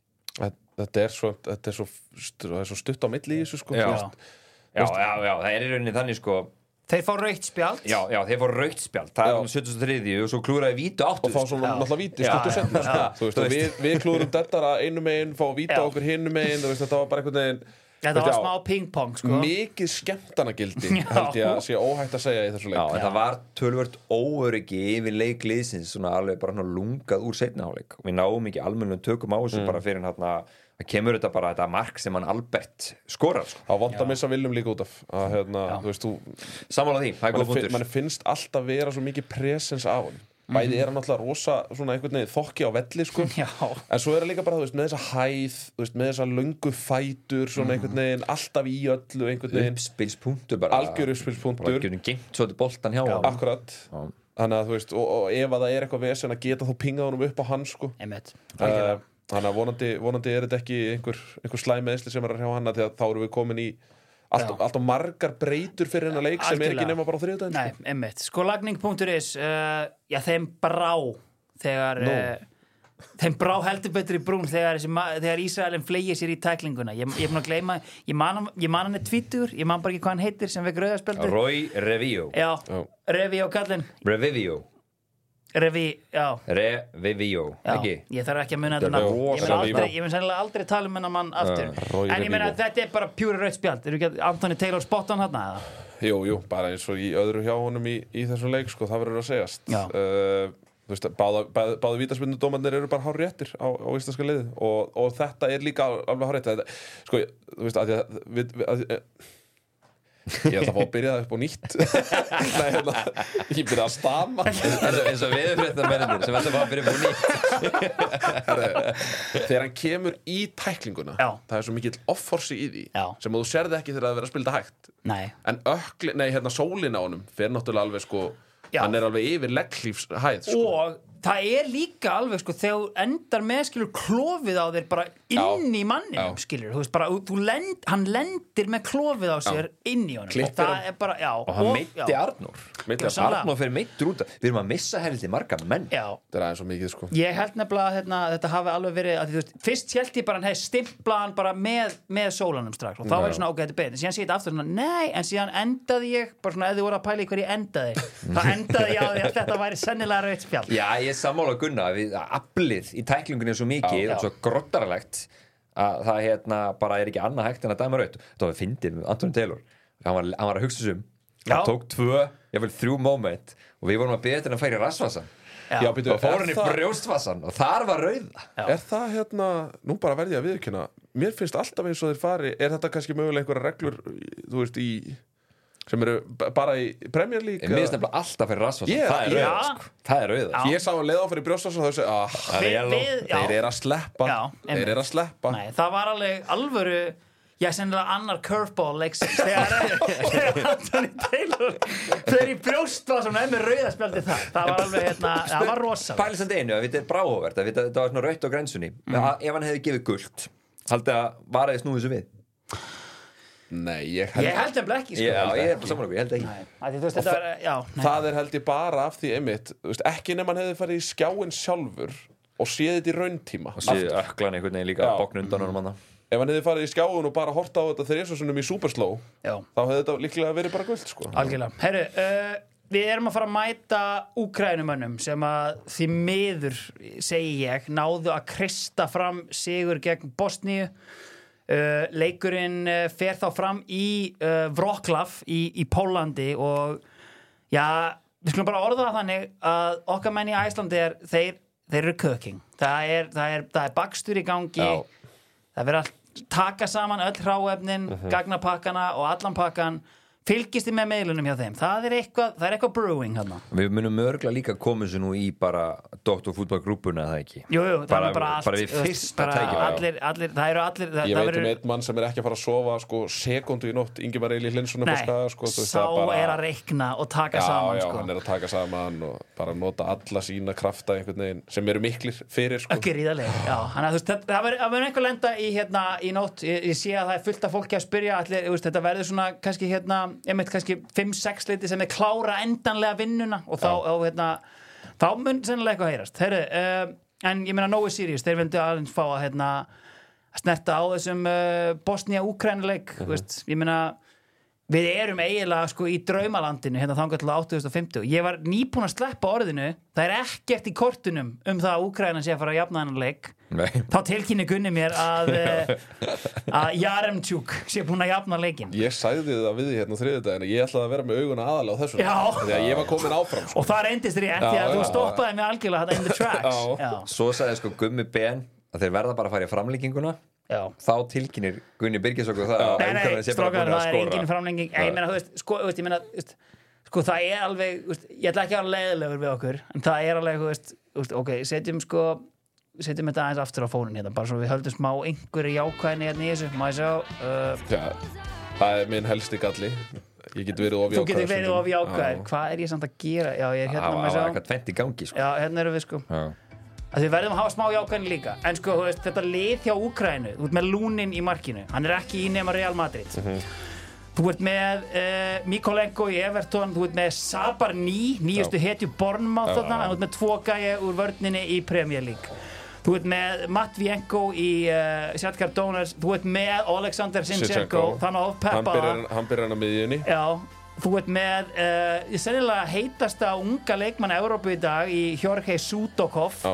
Þetta er svo, þetta er svo, stu- það er svo stutt á milli í þessu sko Já. þú veist. já, já, já, það er í rauninni þannig sko Þeir fá rautt spjald já, já, þeir fóru rautt spjald það Já. er um sjötíu og þrjú og svo klúraði vítu áttu og fá svona náttúrulega víti Já, stuttu já, setna sko. já. Þú veist, og við, við klúrum þetta einu megin fá víta Já. okkur hinu megin þú veist, þetta var bara einhvern veginn Þetta veist, var já, smá ping-pong sko. mikið skemmtanagildi Já. held ég að sé óhætt að segja í þessu Já, leik en það var tölvört óöryggi yfir leikliðsins svona alveg bara svona lungað úr seinni hálfleik og við náum ekki almennum tökum á þessu bara fyrir hérna það kemur þetta bara þetta mark sem hann Albert skorar sko. þá vant að missa viljum líka út af að hérna, þú veist, þú Sammála því, það er góð manni, fin, punktur manni finnst alltaf vera svo mikið presens á hann bæði er hann alltaf rosa svona einhvern veginn þokki á velli sko Já. en svo er hann líka bara, þú veist, með þessa hæð þú veist, með þessa löngu fætur svona einhvern veginn, alltaf í öllu einhvern veginn uppspilspunktur bara algjör bara uppspilspunktur getum geimt svolítið boltan hjá hann akkurat, Já. þannig að þú veist og, og ef að það er eitthvað vesen að geta þá pingað honum upp á hann sko Einmitt. uh, þannig að vonandi, vonandi er þetta ekki einhver, einhver slæmeðsli sem er að hjá hann því að þá erum við komin í allt, Já. allt of margar breytur fyrir hennar leik sem er Algjörlega. ekki nema bara á þriðjudaginn Nei, sko. einmitt. Sko lagning.is uh, já, þeim brá þegar Nú. uh, þeim brá heldur betur í brún þegar, þessi ma- þegar Ísraelin fleigi sér í tæklinguna ég, ég er búin að gleyma, ég man, hann- ég man hann er tvítugur, ég man bara ekki hvað hann heitir sem vekk rauðarspjöldur Roy Revio Já, Já. Revi og kallinn Revivio Revi, já, Revivio, já. ekki Ég þarf ekki að muna Þetta þetta er nafn. Ég mun rosa aldrei, Revivo. ég mun sennilega aldrei tala um hennar mann aftur Roy En ég meina Revivo. að þetta er bara pjúri rauð spjald Eru ekki að Anthony Taylor spot on þarna eða? Jú, jú, bara eins og í öðru hjá honum í, í þessum leik sko, það verður að segjast Já. uh, þú veist, báða, báða, báða vítaspindudómarnir eru bara hár réttir á, á íslenska liði og, og þetta er líka alveg hár rétt sko, þú veist, að því að við, við, að, Ég ætla að fá að byrja það upp á nýtt Nei, hérna, ég byrja að stama eins og veðurfréttamennirnir sem ætla að fá að byrja upp á nýtt Þegar hann kemur í tæklinguna Já. það er svo mikill offorsi í því Já. sem að þú sérði ekki þegar það er verið að spila hægt Nei, en ökli, nei, hérna sólin á honum fer náttúrulega alveg sko Já. hann er alveg yfir legglífs hæð sko. og það er líka alveg sko þegar þú endar með skilur klofið á þér bara inn í manninum Já. skilur, þú veist bara, þú lend, hann lendir með klofið á sér inn í honum Klippir og það hann. er bara, já og hann meitti já. Arnór Meiddi Já, sannlega. Arnór fyrir meittur út við erum að missa heldi marga menn Já, það er aðeins svo mikið sko ég held nefnilega að hérna, þetta hafi alveg verið að, þú veist, fyrst held ég bara hann hefði stimplað hann bara með, með sólanum strax og þá var ég svona ok, þetta er betur, síðan sé ég þetta aftur svona nei, en síðan endaði ég, bara svona ef þið voru að pæla í hver ég endaði þá endaði ég á því að þetta væri sennilega rautt spjald Já, ég er sammála Gunna við aflið í tæklingunni er svo mikið Já. og svo grottaralegt að það hérna bara er ekki annað hægt en að dæma raut það var fyndið með Anthony Taylor hann var, hann var að hugsa um Já. hann tók tvö, ég vil þrjú moment og við vorum að beða þetta að færa í rassvassan Já. Já, býtu, og fór er hann í það- brjóstvassan og þar var rauða Já. Er það hérna, nú bara verði ég að viðurkenna mér finnst alltaf eins og þeir fari er þetta kannski mögulega einhverja reglur þú veist í sem eru b- bara í Premier League en mér finnst eða- nefnilega alltaf fyrir rassvassan Ég- það er ég- rauða sko. það er rauða Ég sá hann leið á fyrir brjóstas og þau segi ah, Það er Við- yellow. við- já. þeir eru að sleppa Já, þeir einmitt. eru að sleppa Nei, það var alveg alvöru já, sennilega annar curveball leiksins þegar, þegar Anthony Taylor þegar í brjóst var svona með rauðaspjaldi það, það var alveg hérna, það var rosa pælisandi einu, að þetta er bráhóvert að þetta var svona raut á grensunni að ef hann hefði gefið gult haldið að varaði snúið þessu við Nei, ég held ég held nefnilega ekki sko. Já, ég er bara samanlega, ég held ekki Nei, að því, þú veist, þetta var, já, nei. það er held ég bara af því einmitt þú veist, ekki nema hann hefði farið í skjáin sjálfur og séð þetta í rauntíma og séð öklan einhvern veginn líka Já. að bókna undan honum hann ef hann hefði farið í skjáin og bara horta á þetta þrisvarsinnum í superslow Já, þá hefði þetta líklega verið bara guld sko. algjörlega Herru, uh, við erum að fara að mæta Úkrænumönnum sem að því miður, segi ég, náðu að krysta fram sigur gegn Bosníu Uh, leikurinn uh, fer þá fram í uh, Wrocław í, í Pólandi og já, við skulum bara orða það þannig að okkar menn í Æslandi er þeir, þeir eru cooking það er, það er, það er bakstur í gangi Já. það verður að taka saman öll hráefnin, gagnapakkana og allan pakkan fylgist þið með meðlunum hjá þeim það er eitthvað, það er eitthvað brewing hérna. Við munum örgla líka koma þessu nú í bara doktor fútbolgrúpuna eða ekki Jú, jú, það Bara- er bara allt bara við þú veist, fyrsta bara tækifæri. allir, allir, það eru allir það, ég það veit verður- um einn mann sem er ekki að fara að sofa sko, sekundu í nótt, Ingimar Eili Hlinsson upp á Nei, Skaga sko, þú veist, sá það bara, er að reikna og taka já, saman já, sko. hann er að taka saman og bara nota alla sína krafta einhvern veginn sem eru miklir fyrir sko. ekki ríðarlega, já, hann að þú veist það, það verður það verður einhver lenda í hérna í nótt ég, ég sé að það er fullt af fólki að spyrja allir, þú veist, þetta verður svona kannski hérna ég meit kannski fimm sex leiti sem er klára endanlega vinnuna og þá, og, hérna, þá mun sennilega eitthvað heyrast Heru, uh, en ég meina Nói Sirius þeir vildu aðeins fá að hérna, snerta á þessum uh, Bosnia-Úkrænuleik uh -huh. ég meina við erum eiginlega sko í draumalandinu hérna þangað til átta þúsund og fimmtíu ég var nýbúin að sleppa orðinu það er ekkert í kortunum um það að Úkraina sé að fara að jafna þennan leik Nei. þá tilkynni Gunni mér að uh, að Jaremchuk sé búin að jafna leikin ég sagði það við því hérna þriðjudaginn ég ætlaði að vera með auguna aðalega á þessu Já. þegar ég var komin áfram sko. og það reyndist rétt því Já, að þú já, stoppaði mig algjörlega þetta in the tracks Já. já, Svo sagði sko Gummi Ben að þeir verða bara að fara í framlíkinguna já. þá tilkynir Gunni Birgis okkur það að Nei, nei, umhverfið sé bara strákar, búin að það er skora. engin framlenging Nei, ég meina, þú veist, sko, þú veist, ég meina þú veist, sko, það er alveg, þú veist, ég ætla ekki að vera leiðilegur við okkur, en það er alveg, þú veist, þú veist ok, setjum sko setjum þetta aðeins aftur á fónin hérna, bara svo við höldum smá einhverju jákvæðinni hérna í þessu, má ég sjá uh, Já, það er minn helsti galli ég get verið of þú getur jákvæður verið stundum. of jákvæður, Já. hvað er ég samt að gera já, ég er hérna, Það má var ég sjá eitthvað tvent í gangi sko. já, hérna erum við sko Já. að við verðum að hafa smá jákvæðinni líka en sko, þú veist, þetta lið hjá Úkraínu þú ert með Lunin í markinu, hann er ekki í nema Real Madrid þú ert með uh, Mikolenko í Everton þú ert með Sabarní, nýjustu hetju Bournemouth þarna, þú ert með tvo gæja úr vörninni í Premier League þú ert með Matvienko í uh, Shakhtar Donetsk, þú ert með Oleksandr Zinchenko, Zinchenko. þannig að hann peppa byrjar hann byrjar hann á miðjunni já, þú ert með uh, sennilega heitasta unga leikmann Evrópu í dag í Jorge Sudokov Já.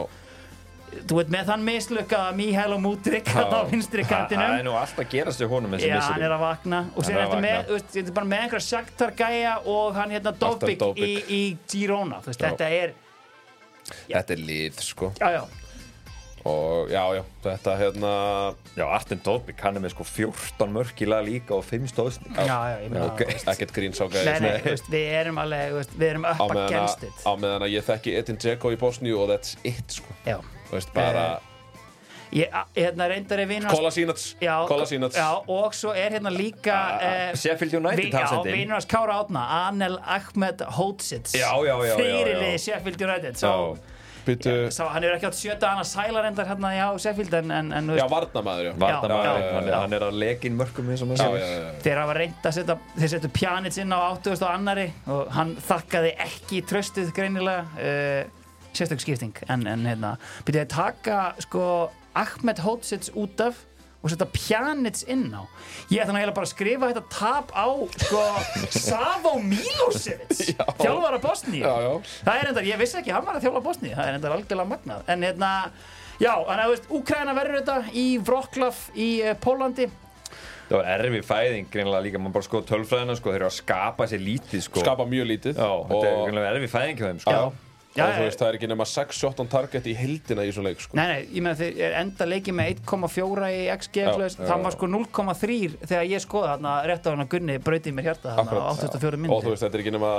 þú ert með þann mislukkaða Mihailo Mudryk á vinstri Það kantinum er nú alltaf gerast í honum já, hann er að vakna og Hann sér er að ertu með, vakna. þú veist, þetta er bara með einhverja Shakhtar gæja og hann hérna Dovbyk Dovbyk. í, í Girona, þú veist, Já. þetta er þetta er lið sko já, já, og já, já, þetta hérna Já, Arten Dovbyk, hann er með sko fjórtán mörk í La Liga og fimm stóðsning Já, já, ég meina okay. ekkert grín sá gæði Nei, nei, veist, við erum alveg, veist, við erum up against it á meðan að ég þekki Edin Dzeko í Bosníu og that's it sko Já veist, bara Ég, hérna reyndar er vinur Kolasinac Já, já, og svo er hérna líka uh, Sheffield United Já, vinur hans Kára Átna Anel Ahmed Hodzic Já, já, já, já, já. Fyrirliði Sheffield United Svo, Býtu... já, svo hann er ekki átt sjöta hann að sæla reyndar hérna já, Sheffield en, en, en, Já, varnarmaður, já Varnarmaður, já, já, hann, já. hann er að leggin mörkum eins og maður segir Þeir hafa reynd að setja þeir settu Pjanic inn á áttugustu og annari og hann þakkaði ekki tröstuð greinilega uh, sérstök skipting en, en hérna, byrjaði að taka sko Ahmed Hodzic út af og setja Pjanic inn á ég ætla náttúrulega bara að skrifa þetta tap á sko Savo Milosevic þjálfara Bosníu já, já. það er enda, ég vissi ekki hann var að þjálfa Bosníu það er enda algjörlega magnað en hérna, já, þannig að veist Úkraina verður þetta í Wroclaw í uh, Pólandi Það var erfið fæðing greinilega líka, mann bara sko tölfræðina sko, þeir eru að skapa sér lítið sko skapa mjög lítið Já, og... þetta er greinilega erfið fæðing hjá þeim sko Já. Já, og þú veist, það er ekki nema sex fjórtán target í heildina í svona leik sko. Nei, nei, ég meina þeir enda leikið með einn komma fjóra í X G það var sko núll komma þrjú þegar ég skoði þarna rétt á hana Gunni brautið mér hjarta þarna á áttatíu og fjórar mínútur og þú veist, þetta er ekki nema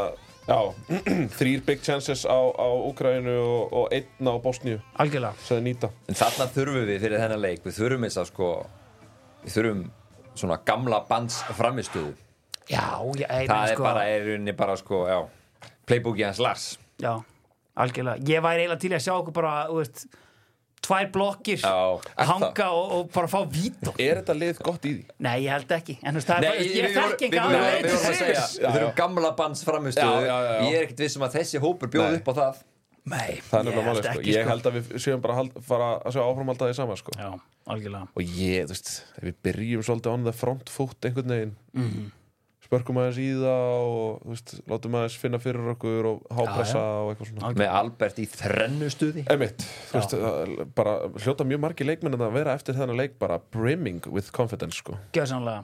já, þrír big chances á, á Úkraínu og, og einn á Bosníu Algjörlega sem þeir nýta En þarna þurfum við fyrir þennan leik, við þurfum þess að sko við þurfum svona gamla bands framistöðu Já, já, ég Það er sko, bara, er rauninni bara sko, já playbooki hans Lars Já, algjörlega Ég væri eiginlega til að sjá okkur bara, þú veist tvær blokkir, Já, hanga og, og bara fá vító Er þetta lið gott í því? Nei, ég held ekki En þú veist, það er Nei, bara, ég- ég við vorum- þekki við ekki vorum- alveg við vorum að segja, Nei, Við þurfum gamla bands framistöðu Já, já, já, já. Ég er ekkert viss um að þessi hópur bjóð Nei. upp á það Nei, Það er ég nefnilega held málið sko. ekki, Ég held að við séum bara að hald, fara að sjá áframhalda því sama sko. Já, algjörlega Og ég, þú veist, ef við byrjum svolítið on the front foot einhvern veginn Mhm. spörkum aðeins í það og þú veist, látum aðeins finna fyrir okkur og hápressa Já, já. og eitthvað svona Með Albert í þrennustuði Einmitt, þú veist, að- bara hljóta mjög margir leikmenn að vera eftir þennan leik bara brimming with confidence sko. Gjörsamlega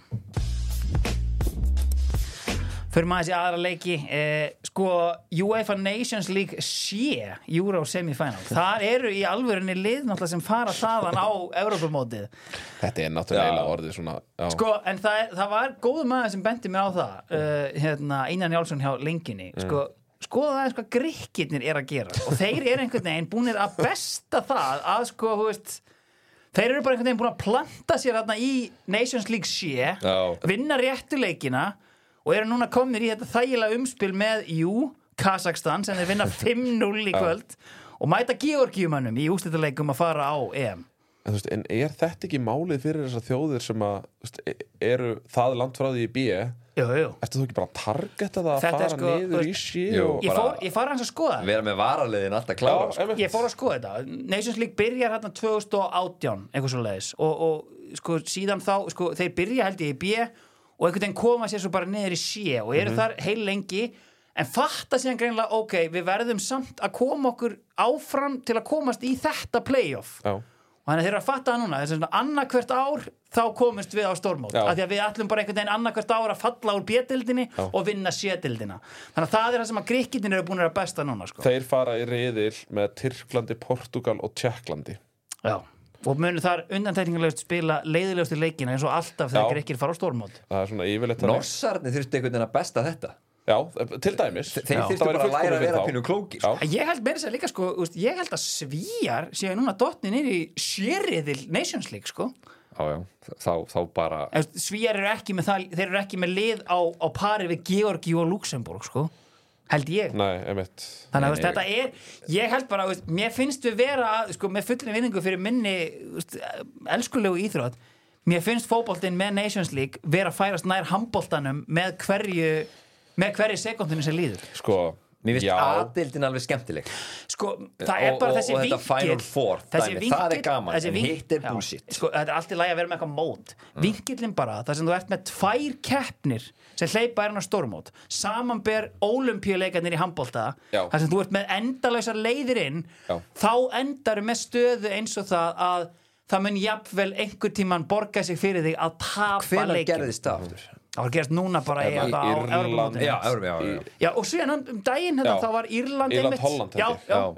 Fyrir maður þessi aðra leiki eh, sko UEFA Nations League sé Euro semifinal þar eru í alvörinni lið náttúrulega sem fara þaðan á Evrópumótið Þetta er náttúrulega orðið svona já. sko en það, er, það var góður maður sem benti mér á það uh, hérna Einar Njálsson hjá Lenginni sko, skoða það hvað Grikkirnir er að gera og þeir eru einhvern veginn búnir að besta það að sko hú veist þeir eru bara einhvern veginn búin að planta sér þarna í Nations League sé Já. vinna réttuleikina og eru núna komnir í þetta þægilega umspil með, jú, Kazakstan sem þeir vinna fimm núll í kvöld og mæta Georgíumönnum í úrslitaleikum að fara á E M En, þú veist, en er þetta ekki málið fyrir þessar þjóðir sem að þú veist, eru það langt frá því í B Jú, jú Ertu þú ekki bara að targeta það að Þetta er fara sko, niður þú í veist, sí Jú. og Ég bara- fór, ég fór hans að skoða það Vera með varaliðin alltaf klára Já, sko. einmitt. Ég fór að skoða þetta Nations League byrjar hérna tvö þúsund og átján eitthvað svo leiðis og, og sko síðan þá, sko þeir byrja held ég í B og einhvern veginn koma sér svo bara niður í C og eru þar heil lengi en fatta síðan greinilega, ok, við verðum samt að koma okkur áfram til að komast í þetta playoff Já. og þannig að þeir eru að fatta það núna þess að annarkvert ár þá komumst við á stórmót Já. af því að við ætlum bara einhvern veginn annarkvert ár að falla úr B-dildinni og vinna C-dildina þannig að það er það sem að Grikkirnir eru búin að besta núna sko. Þeir fara í riðil með Tyrklandi, Portugal og Tékklandi Já. Og munu þar undantekningarlegust spila leiðilegustu leikina eins og alltaf Já. þegar Grikkir fara á stórmót Það er svona yfirleitt þannig. Norsarnir þurfti einhvern veginn að besta þetta Já, til dæmis Þeir Það þurftu væri bara að læra fullkomið að vera fyrir pínu þá. klókir Já. Ég held meira sér líka sko, úst, ég held að Svíjar séu núna dottni niður í sérriðil Nations League sko. Já, já, þá, þá bara Ef Svíjar eru ekki með það, þeir eru ekki með lið á, á pari við Georgi og Luxemburg sko. Held ég Nei, einmitt Þannig að Nei, veist, þetta er, ég held bara veist, mér finnst við vera, að, sko, með fullri vinningu fyrir minni veist, elskulegu íþrótt mér finnst fótboltinn með Nations League vera að færast nær handboltanum með hverju með hverju sekundinu sem líður Sko, Mér finnst já A-deildin alveg skemmtileg sko, það er Og- bara og- þessi og þetta vinkill Final Four þessi dæmi, það er vinkill- gaman, þessi en vink- hitt er Já, bullshit. sko, þetta er alltaf lægi að vera með eitthvað mót vinkillin bara, það sem þú ert með tvær keppnir sem hleypa er hann á stórmót samanber ólympíuleikarnir í handbolta Já. þar sem þú ert með endalausar leiðir inn Já. þá endar með stöðu eins og það að það mun jafnvel einhver tíman borga sig fyrir þig að tapa Hvenær leikin gerðist það aftur? það var gerst núna bara í, Í á Írland- Evrópumótinu. Já, Evrópu, já, já, já. Já, og síðan um daginn hérna, Já. þá var Írland Írland, einmitt- Holland held já, ég. já. Já.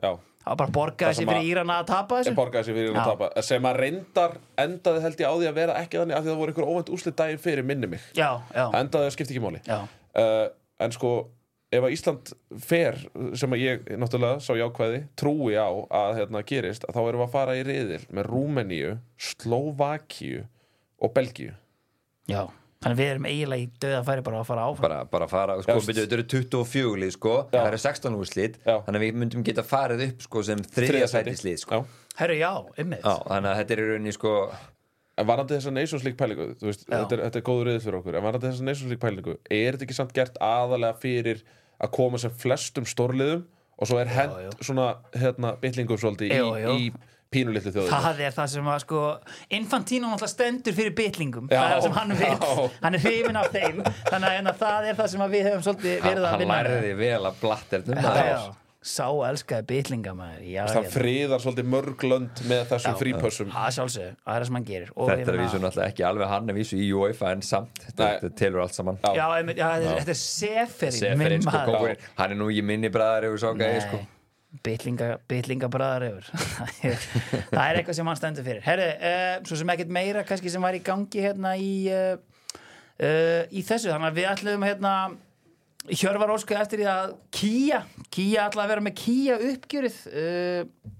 Það bara borgaði sig fyrir Írana að tapa þessu borgaði sig fyrir Írana að tapa sem að reyndar endaði held ég á því að vera ekki þannig af því að það voru ykkur óvænt úrslit daginn fyrir minni mig já, já. endaði að skipta ekki máli uh, en sko ef að Ísland fer sem að ég náttúrulega sá jákvæði trúi á að hérna gerist þá erum við að fara í riðil með Rúmeníu, Slóvakíu og Belgíu já Þannig við erum eiginlega í dauðafæri bara að fara áfram. Bara, bara fara, sko, byrju, þetta eru tuttugu og fjögur lið, sko. Já. Það eru sextán úrslit. Þannig að við myndum geta farið upp, sko, sem þriðja sætislið, sko. Herru, já, einmitt. Já, þannig að þetta er í rauninni, sko... En varandi þessa Nations League pælingu, þú veist, þetta er, þetta er góður riðill fyrir okkur, en varandi þessa Nations League pælingu, er þetta ekki samt gert aðalega fyrir að koma sem flestum stórliðum og svo er hent já, já. svona, hérna, bitlingum svolítið í, í pínulitlu þjóðinu. Það er það sem að sko Infantino náttúrulega stendur fyrir bitlingum já, það er það sem hann vil, hann er hrifinn af þeim þannig að það er það sem við höfum svolítið verið að vinna. Hann lærði vel að blatternum sá elskaði bitlinga maður. Það friðar svolítið mörg lönd með þessum frípössum. Það sjálfsög, það er það sem hann gerir. Og þetta er vísu náttúrulega ekki alveg hann er vísu í UEFA en samt, þetta telur allt saman. Já, já, já þetta er Seferin Seferin, sko, kókurinn, hann er nú ekki minni bræðar yfir sókaði, sko. Bitlinga, bitlinga bræðar yfir. Það er eitthvað sem hann stendur fyrir. Herri, uh, svo sem ekkert meira kannski sem var í gangi hérna í, uh, uh, í þessu, þannig að við ætlum hérna Hjörvar óskaði eftir því að Kia Kia ætlaði að vera með Kia uppgjörið uh,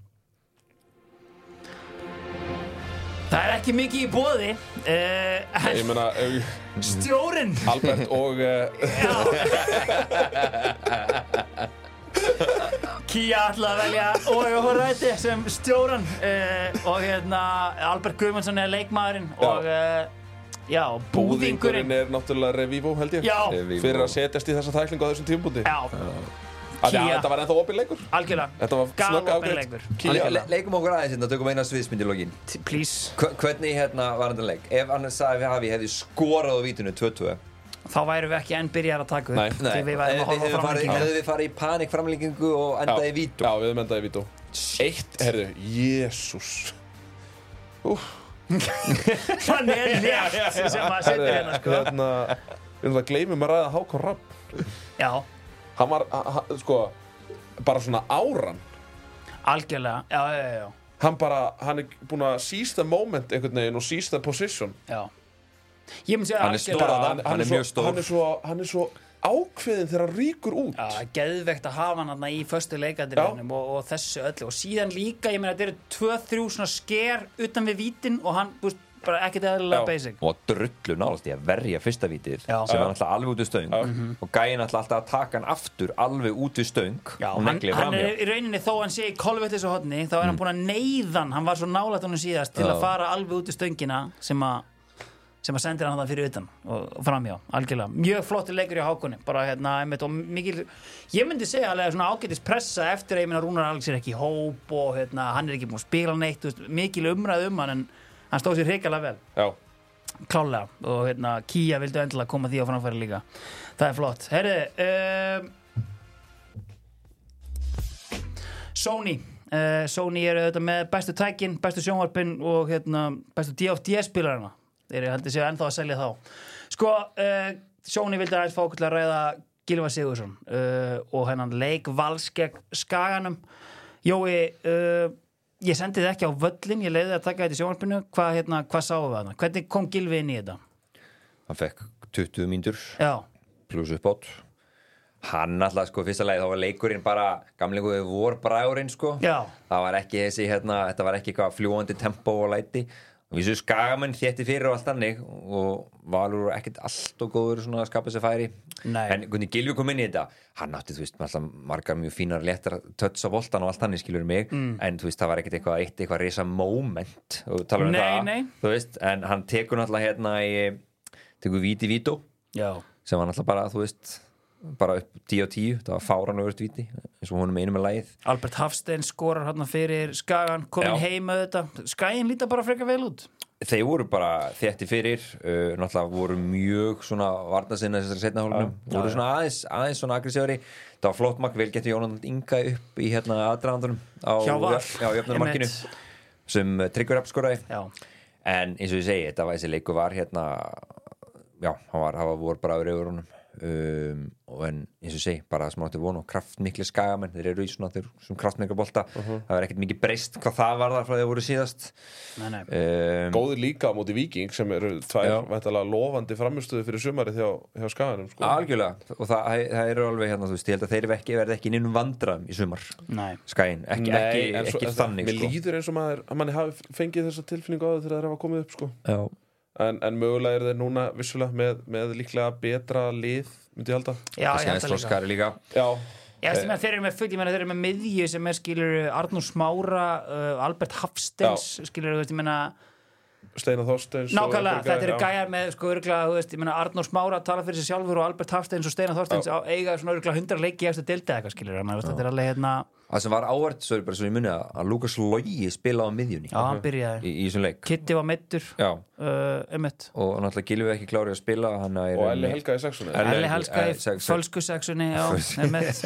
Það er ekki mikið í boði uh, Ég meina uh, Stjórinn Albert og uh, Kia ætlaði að velja og Horæti sem stjóran uh, og hérna Albert Guðmundsson er leikmaðurinn Já. og uh, Já, búðingurinn er náttúrulega Revivo held ég Já. fyrir að setjast í þessa tæklingu á þessum tímapunkti. Já, Kia. Þetta var ennþá opinn leikur. Algjörlega. Þetta var snögg opinn afgreitt. leikur. Le le leikum okkur aðeins hérna, tökum eina sviðsmynd í login. Please. Hvernig hérna var þetta leik? Ef hann sagði við hafi hefði skorað á vítinu tvö tvö þá værum við ekki enn byrjar að taka upp. Nei. Nei. Við værum að horfa á framlengingu. Hefðu við farið í panik framlengingu og endaði í vító. Já, við hefum endaði í vító. Eitt, herðu, Jésús. Úff. Þannig er létt sem að setja hérna sko hérna, við erum að gleymum að ræða Hákon Rapp. Já. Hann var, hann, sko, bara svona áran. Algjörlega, já, já, já. Hann bara, hann er búin að seize the moment einhvern veginn og seize the position. Já. Ég myndi segja hann er stór, hann, hann er mjög stór. Hann er svo, hann er svo ákveðin þegar hann rýkur út. Já, geðveikt að hafa hann þarna í föstu leikadrinum og, og þessu öllu og síðan líka, ég meina þetta eru tvö, þrjú svona sker utan við vítin og hann, búst, bara ekkert eðlilega basic. Og drullu nálast í að verja fyrsta vítið Já. sem var alltaf alveg út við stöng Mhm. og gæinn alltaf að taka hann aftur alveg út við stöng Já, og hann, negli hann framhjá. er í rauninni þó hann sé í kolvettis og hodni, þá er hann búin að neyðan, hann var svo nálægt honum síðast til að Já. fara alveg út í stöngina sem að sem að sendir hann það fyrir utan og framjá, algjörlega. Mjög flottir leikur í Hákoni, bara hérna, einmitt, og mikil, ég myndi segja alveg svona ágætis pressa eftir að ég meina Rúnar Alex er ekki í hóp og hérna, hann er ekki búinn að spila neitt, þú veist, mikil umræð um hann en hann stóð sér hrikalega vel. Já. Klálega, og hérna, Kia vildu endilega koma því á framfæri líka. Það er flott. Herri, um, Sony. Uh, Sony eru auðvitað með bestu tækin, bestu sjónvarpin og hérna, bestu D F D-spilarana. Þeir eru heldur séu ennþá að selja þá. Sko, uh, Sony vildi aðeins fá okkur til að ræða Gylfa Sigurðsson uh, og hennan leik Vals gegn Skaganum. Jói, uh, ég sendi þið ekki á völlin, ég leiði að taka þetta í sjónvarpinu. Hvað, hérna, hvað sáum við þarna? Hvernig kom Gylfi inn í þetta? Hann fekk tuttugu mínútur Já. pluss uppátt. Hann alltaf, sko, fyrsta lagi þá var leikurinn bara gamlingu vor bræðurinn, sko. Já. Það var ekki þessi, hérna, þetta var ekki eitthvað fljúandi tempo og læti. Og við svo Skagamenn þétti fyrir og allt þannig og Valur ekkert allt og góður svona að skapa sér færi. Nei. En hvernig Gylfi kom inn í þetta, hann átti, þú veist, alltaf margar mjög fínar léttar tötts á boltan og allt þannig, skilur mig, mm. en þú veist, það var ekkert eitthvað eitt, eitthvað risa moment og tala um Nei, það, nei. þú veist, en hann tekur náttúrulega hérna í, tekur víti vító, Já. sem var náttúrulega bara, þú veist, bara upp tíu á tíu, það var fáranlegurt víti eins og honum einu með lagið. Albert Hafstein skorar hérna fyrir Skagan, komin Já. heim með þetta. Skaginn líta bara frekar vel út. Þeir voru bara þétti fyrir, uh, náttúrulega voru mjög svona varnasinna þessari setna hólunum, Já. voru Já, svona aðeins, aðeins svona aggressívari. Það var flott mark, vel getur Jónan Inga upp í hérna aðdragandunum á Hjá Val. já, jöfnunarmarkinu sem uh, Tryggvi Rapp skoraði. Já. En eins og ég segi, þetta var þessi leikur var hérna, já, hann var, hann var voru bara yfir honum. um, og en eins og segi, bara sem áttu von og kraftmikli skagamenn, þeir eru í svona þeir sem kraftmikla bolta, Uh-huh. það er ekkert mikið breyst hvað það var þar frá því að voru síðast Nei, nei. um, Góðir líka á móti Víking sem eru tvær Já. væntanlega lofandi frammistöðu fyrir sumarið hjá, hjá Skaganum sko. algjörlega, og það, það eru alveg hérna, þú veist, ég held að þeir ekki, verði ekki neinum vandræðum í sumar, Nei. skaginn ekki, Nei, ekki, en svo- ekki en þannig Mér sko. líður eins og maður að manni hafi fengið þessa tilfinningu á það þegar það hafa komið upp sko. Já. en, en mögulega er þeir núna vissulega með, með líklega betra lið myndi ég halda Já, Kannski ég held aðeins að líka þroskari líka Já, Já, sem að þeir eru með full, ég meina þeir eru með miðju sem er skilur Arnór Smára, uh, Albert Hafsteins skilur, þú veist, ég meina Steinar Þorsteins og nákvæmlega, einhver þetta eru gæjar, já. gæjar með sko örgulega, þú veist, ég meina Arnór Smára tala fyrir sig sjálfur og Albert Hafsteins og Steinar Þorsteins á, eiga svona örgulega hundra leiki í eftir deildi eða eitthvað skilur, þannig að þetta er alveg hérna það sem var áhvert, svo er bara svo ég muni að, að Lukas Logi spila á miðjunni já, hann byrjaði, í, í þessum leik Kitty var meiddur Já. uh, emitt og náttúrulega Gylfi ekki klárið að spila hann að Og Elli Helga í sexunni Elli- Elli Helska eh, í sex- fölsku sexunni, já, emitt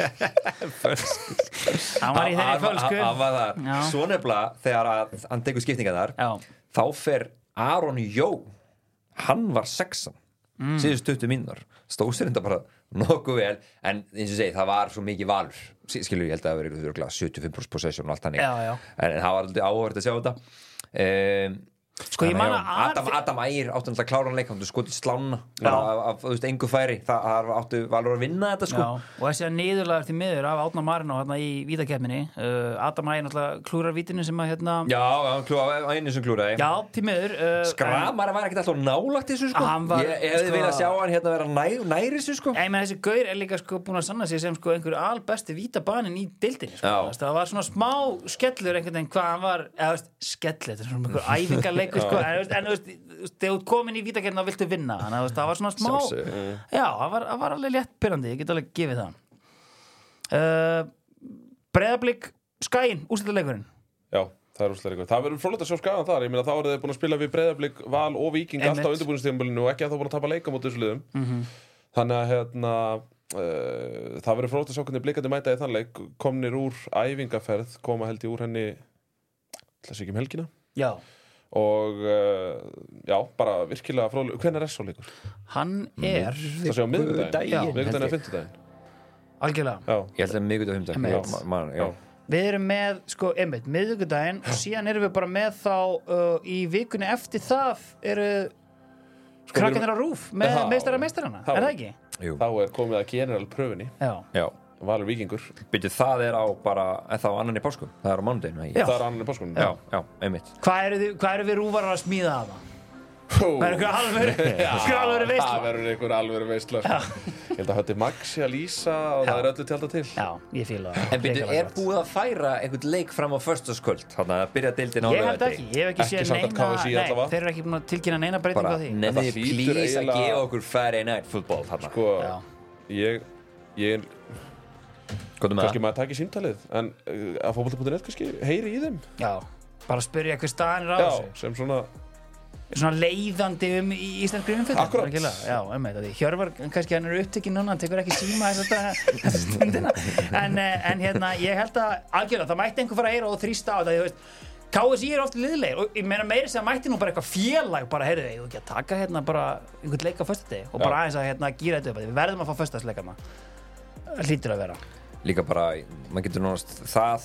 hann var í þeirri hann fölsku hann var það, Já. svo nefnilega þegar að hann tekur skiptinga þar já, þá fer Aron Jó hann var sexan mm. síðust tuttugu mínútur, stóð sér enda bara nokkuð vel, en eins og segi það var svo mikið valur, Sí- skilur ég held að það verið örugglega sjötíu og fimm prósent possession og allt þannig Já, já. en, en það var aldrei áhverð að sjá þetta um, Sko, ég þannig man að að já, Ar- Adam, Adam Ægir áttu náttúrulega kláran leik hann skotið slána Já. af, af, þú veist, engu færi það það áttu valur að vinna þetta sko já, og þessi að niðurlaður til miður af Átna Marino hérna í vítakeppninni uh, Adam Ægir náttúrulega klúrar vítinu sem að hérna já, já, klúra, einu sem klúraði já, til miður uh, Skramar var ekkert alltaf nálægt þessu sko Hann var, ég, ég hefði sko- viljað sjá hann hérna vera næ, næri þessu sko Ég meina þessi gaur er líka sko búin að sanna sig sem sko einhver albesti vítabanin í deildinni sko. Já. Veist, það var svona smá skellur einhvern veginn hvað hann var eða veist, skellur, þetta er svona einhver æfingarleikur sko, en, veist, en þú veist, þú veist, þegar þú ert komin í vítakeppnina þá viltu vinna þannig að þú veist, það var svona smá Sjálfsögðu. já, það var, það var alveg létt pyrrandi, ég get alveg gefið það uh, Breiðablík Skaginn, úrslitaleikurinn Já, það er úrslega ykkur Það verður frólægt að sjá Skagan þar Ég meina þá eru þeir búin að spila við Breiðablik, Val og Víking Einmitt. alltaf á undirbúinistímabilinu og ekki að þá búin að tapa leika móti þessu liðum Mhm. Þannig að hérna uh, það verður frólægt að sjá hvernig blikandi mæta í þann leik komnir úr æfingaferð koma held ég úr henni ætla sig ekki um helgina já, og uh, já, bara virkilega frólægt Hvenær er svo leikur? hann er Það sé á miðvikudaginn Já. Miðvikudaginn eða fimmtudaginn algjörlega Já, ég held að miðgut og Einmitt. fimmtudaginn já, man, já. Við erum með, sko, einmitt, miðvikudaginn og síðan erum við bara með þá uh, í vikunni eftir það eru Sko, krakkanir við á rúf með Já. meistara meistarana, Já. er það ekki? Jú. þá er komið að general pröfunni Já, já. Valur Víkingur Byrju, það er á bara er það á annan í páskum það er á mánudeginu Já. Það er annan í páskunum já, já, einmitt hvað eru, þið, hvað eru við rúfarar að smíða af það? Það er eitthvað alveg, eitthvað alveg Það veistla verður einhver alveg veistla sko. Ég held að höndi Maxi að lýsa og það er öllu tjálta til Já, ég fíla það en byrju, Hrikalega er gott. búið að færa einhvern leik fram á föstudagskvöld þannig að byrja deildin á Ég held laugardegi. ekki, ég hef ekki Ekki séð samkvæmt neina K S I Nei, allavega. þeir eru ekki búin að tilkynna neina breytingu bara á því nefnið Það hlýtur please að eiginlega- gefa okkur Friday Night Football þarna Sko, Já. ég, ég hvað með kannski það? maður taki símtalið en uh, að fótbolta punktur net kannski heyri í þeim Já, bara spyrja hver staðan er á Já, þessu sem svona Svona leiðandi um í íslenskri umfjöldum Akkúrat. algjörlega. Já, einmitt að því Hjörvar, kannski hann er upptekinn núna, hann tekur ekki síma þessa dag- þessa stundina en, eh, en hérna, ég held að algjörlega, það mætti einhver fara að heyra og þrýsta á þetta, þú veist K S I er oft liðlegir og ég meina meira sem mætti nú bara eitthvað félag bara, heyrðu þið, þú ekki að taka hérna bara einhvern leik á föstudegi og bara Já. aðeins að hérna gíra þetta upp, við verðum að fá föstudagsleikana hlýtur að vera líka bara, maður getur náttúrulega það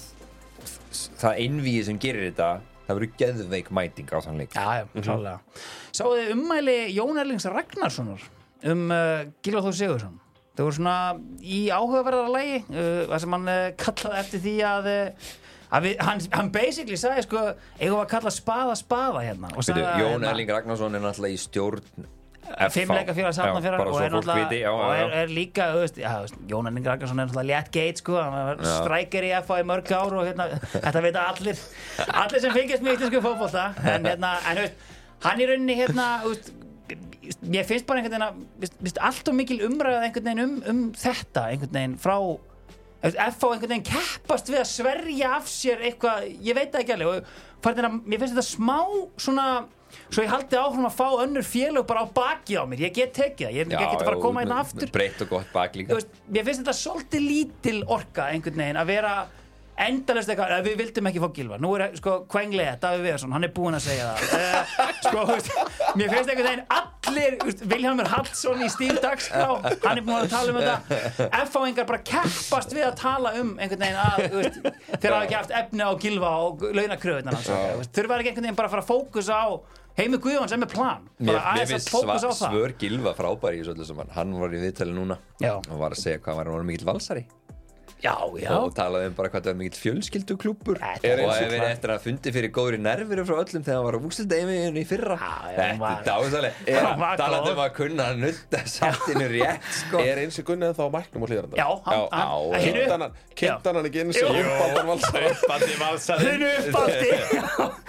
það einvíi sem gerir þetta það verður geðveik mæting á þann leik Já, já, klálega. Sáðu þið ummæli Jón Erlings Ragnarssonar um uh, Gylfa Þór Sigurðsson. Það voru svona í áhugaverðara lagi, uh, það sem hann uh, kallaði eftir því að, uh, að við, hann, hann basically sagði sko, eigum við að kalla spaða spaða hérna. Og sagði Byrju, að, Jón hérna, Erling Ragnarsson er náttúrulega í stjórn fimmleikafélag Safnafjarðar bara og svo er fólk náttúrulega viti já, og já, er, já. er líka, þú veist, já, þú veist, Jón Erling Ragnarsson er náttúrulega létt geit sko, hann var Já. strækir í F A í mörg ár og hérna, þetta vita allir allir sem fylgjast með íslensku fótbolta en hérna, en þú veist, hann í rauninni hérna, þú veist, mér finnst bara einhvern veginn að, veist, veist, allt og mikil umræða einhvern veginn um, um þetta einhvern veginn frá þú veist, F A einhvern veginn keppast við að sverja af sér eitthvað, ég veit það ekki alveg og farin að, mér finnst þetta smá svona svo ég haldi áfram að fá önnur félög bara á baki á mér, ég get tekið það ég, ég get að fara að koma hérna aftur breytt og gott bak líka Þú veist, mér finnst þetta svolítið lítil orka einhvern veginn að vera endalaust eitthvað, eh, við vildum ekki fá Gylfa nú er sko Kvenglega, Davíð Viðarsson, hann er búinn að segja það uh, sko, þú veist, mér finnst einhvern veginn allir Vilhjálmur Hallsson í Stíf Dagskrá hann er búin að tala um þetta F H-ingar bara keppast við að tala um einhvern veginn að veist, þeir hafa ekki haft efni á Gylfa og launakröfunar þurfa ekki einhvern veginn bara að fara að fókusa á Heimi Guðjóns er með plan Mér, mér finnst Svör Gylfa frábæri í svolítið sem hann hann var í viðtali núna Já. og var að segja hvað hann var mikill valsari Já, já og talaði um bara hvað það var mikill fjölskylduklúbbur og Er að eins og ef við hvað- eftir að fundi fyrir góðri nervir frá öllum þegar hann var á úrslitadeiminu í fyrra Já, já, þetta var- er dásaleg Hann var talandi góð. um að kunna að nutta saltinu rétt sko Er eins og Gunni þá á mæknum og hlýðaranda? Já, hann, Já, hann, já, hinu Kynnti hann, kynnti hann ekki eins og Jú. uppaldan valsari uppaldi valsari hinu uppaldi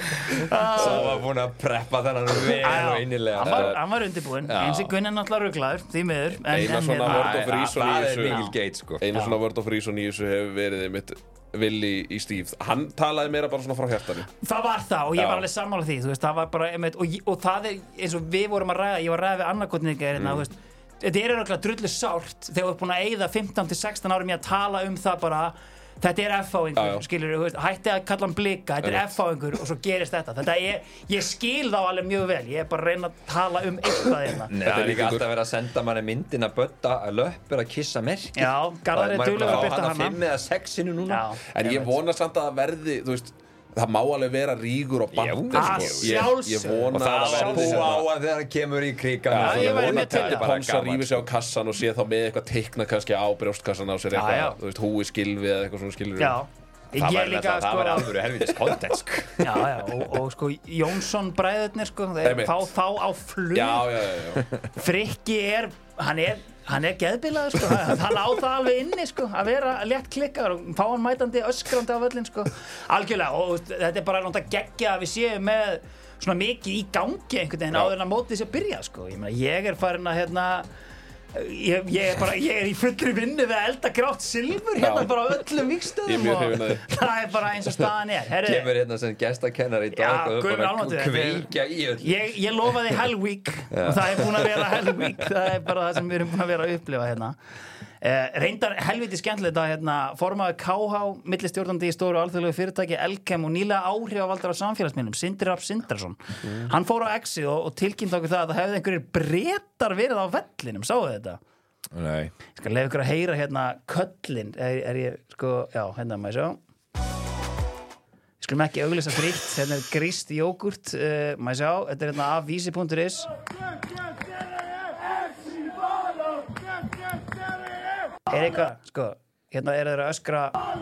sem var búin að preppa þennan vel og innilega hann var, hann var undirbúinn Já. eins og Gunni er náttúrulega ruglaður því miður en, Eina en, svona hérna- word of reason í það er þessu mikil geit sko Einu svona word of reason í þessu hefur verið mitt Willi í Stíf Hann talaði meira bara svona frá hjartanu það var það og ég Já. var alveg sammála því þú veist, það var bara, einmitt, og, ég- og það er eins og við vorum að ræða, ég var að ræða við annarkotninga hérna, þú veist, þetta er örugglega drullu sárt þegar þú ert búin að eyða fimmtán til sextán árum í að tala um það bara þetta er F Já, H-ingur, já. skilur þú veist, hætti að kalla hann blika, þetta er F H-ingur og svo gerist þetta, þetta er, ég skil þá alveg mjög vel, ég er bara að reyna að tala um eitthvað hérna. Nei, það er líka alltaf verið að senda manni myndin að Bödda að löppur að kissa merki Já, Garðar er duglegur að birta hana hana. fimm eða sexinu núna Já, En ég einmitt. vona samt að það verði, þú veist Það má alveg vera rígur og banka Já, sko. að Ég- Ég sjálfsögðu. vona og það að var verði búa svona- á hann þegar hann kemur í krigan Já, ég væri mjög til að það. Ponsa rífi sig á kassan og sé þá með eitthvað teikna kannski á brjóstkassan á sér Já, já. eitthvað, þú veist, húi skilvi eða eitthvað svona skilur Já, það ég var líka líka það var sko alveg helvitis content sko. já, já, og, og sko Jónsson bræðurnir sko, þeir Einmitt. fá þá á flug Já, já, já, já. Frikki er, hann er hann er geðbilaður sko, hann hann á það alveg inni sko, að vera létt klikkar og fá hann mætandi öskrandi á völlin sko algjörlega, og þetta er bara náttúrulega geggja að við séum með svona mikið í gangi einhvern veginn Já. áður en að mótið sér byrja sko, ég meina, ég er farin að hérna Ég, ég, er bara, ég er í fullri vinnu við að elda grátt silfur hérna Já. bara á öllum Ég vígstöðum er mjög og hrifinn af því. það er bara eins og staðan er Herri, kemur hérna sem gestakennari í Já, dag og guð minn bara almáttugur, þetta er- kveikja í öll ég, ég lofaði Hell Week og það er búin að vera Hell Week það er bara það sem við erum búin að vera að upplifa hérna. eh, reyndar helviti skemmtilegt að hérna, formaður K H millistjórnandi í stóru alþjóðlegu fyrirtæki Elkem og nýlega áhrifavaldar á samfélagsmiðlum Sindri Rapp Sindrason Mm. hann fór á Exi og, og tilkynnt okkur það að það hefði einhverjir bretar verið á vellinum, sáu þetta? nei Ég skal lefa ykkur að heyra hérna köllin er, er ég sko, já, hérna maður sjá Við skulum ekki auglýsa frítt hérna er gríst jógurt uh, maður sjá, þetta er hérna af vísi punktur is Er eitthvað, sko hérna er þeir að öskra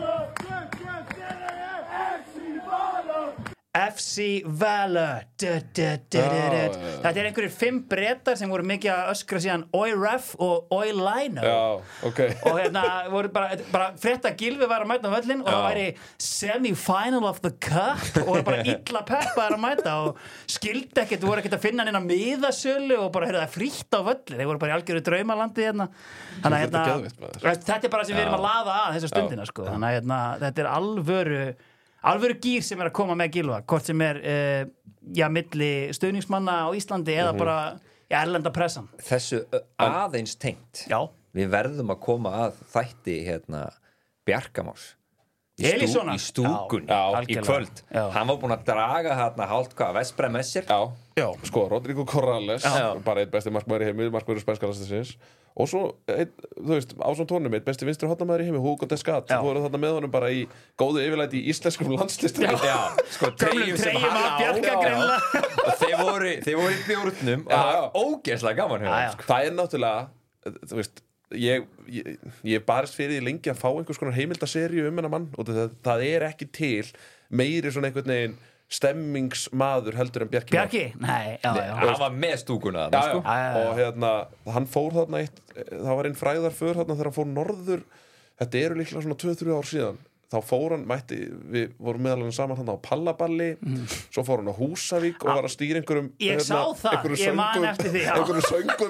F C Valor du, du, du, du, du. Þetta er einhverjir fimm bretar sem voru mikið að öskra síðan Oi Ref og Oi Lino Já, ok og hérna voru bara, bara frétta Gylfi var að mæta á völlin og það væri semi-final of the cup og voru bara illa peppaðar að mæta og skildi ekkert, voru ekkert að finna hann inn á miðasölu og bara, heyrðu, það er frítt á völlin þeir voru bara í algjöru draumalandi hérna þannig að Þetta er hérna, geðveikt, maður. þetta er bara sem við erum að laða að þessa stundina sko, þannig að hérna, þetta er alvöru alvöru gýr sem er að koma með Gylfa hvort sem er uh, já, milli stuðningsmanna á Íslandi eða bara já, erlenda pressan þessu ö, aðeins tengt já, við verðum að koma að þætti hérna Bjarkamás í, Elíssonar. í stúkunni Já, í algjörlega. kvöld Já. hann var búinn að draga hérna hálft hvað Vespra með sér Já, já, sko, Rodrigo Corrales Já. bara einn besti markmaður í heimi, markmaður spænska landsliðsins og svo, ein, þú veist, ásson tónum einn besti vinstri hotnamaður í heimi, Hugo Descat Já. sem voru þarna með honum bara í góðu yfirlæti í íslenskum landslistum Já, sko, treyjum sem treyjum hann af á Bjarka Já, greinilega. já. Og þeir voru, þeir voru í bjórnum og Já, það já. var ógeðslega gaman hjá Já, þeim, já. sko. Það er náttúrulega, þú veist ég, ég, ég barist fyrir því lengi að fá einhvers konar heimildaseríu um hennar mann og það, það er ekki til meiri svona einhvern veginn stemmingsmaður heldur en Bjarki Már. Bjarki? Nei, já, já hann var með stúkuna Já, þarna, já. sko. Já, já, já. Og hérna, hann fór þarna eitt, það var einn fræðar för þarna þegar hann fór norður, þetta eru líklega svona tvö til þrjú ár síðan, þá fór hann mætti, við vorum meðal hann saman hann á Pallaballi, svo fór hann á Húsavík og var að stýra einhverjum Ég sá það, einhverjum ég man söngum- eftir því, já. einhverjum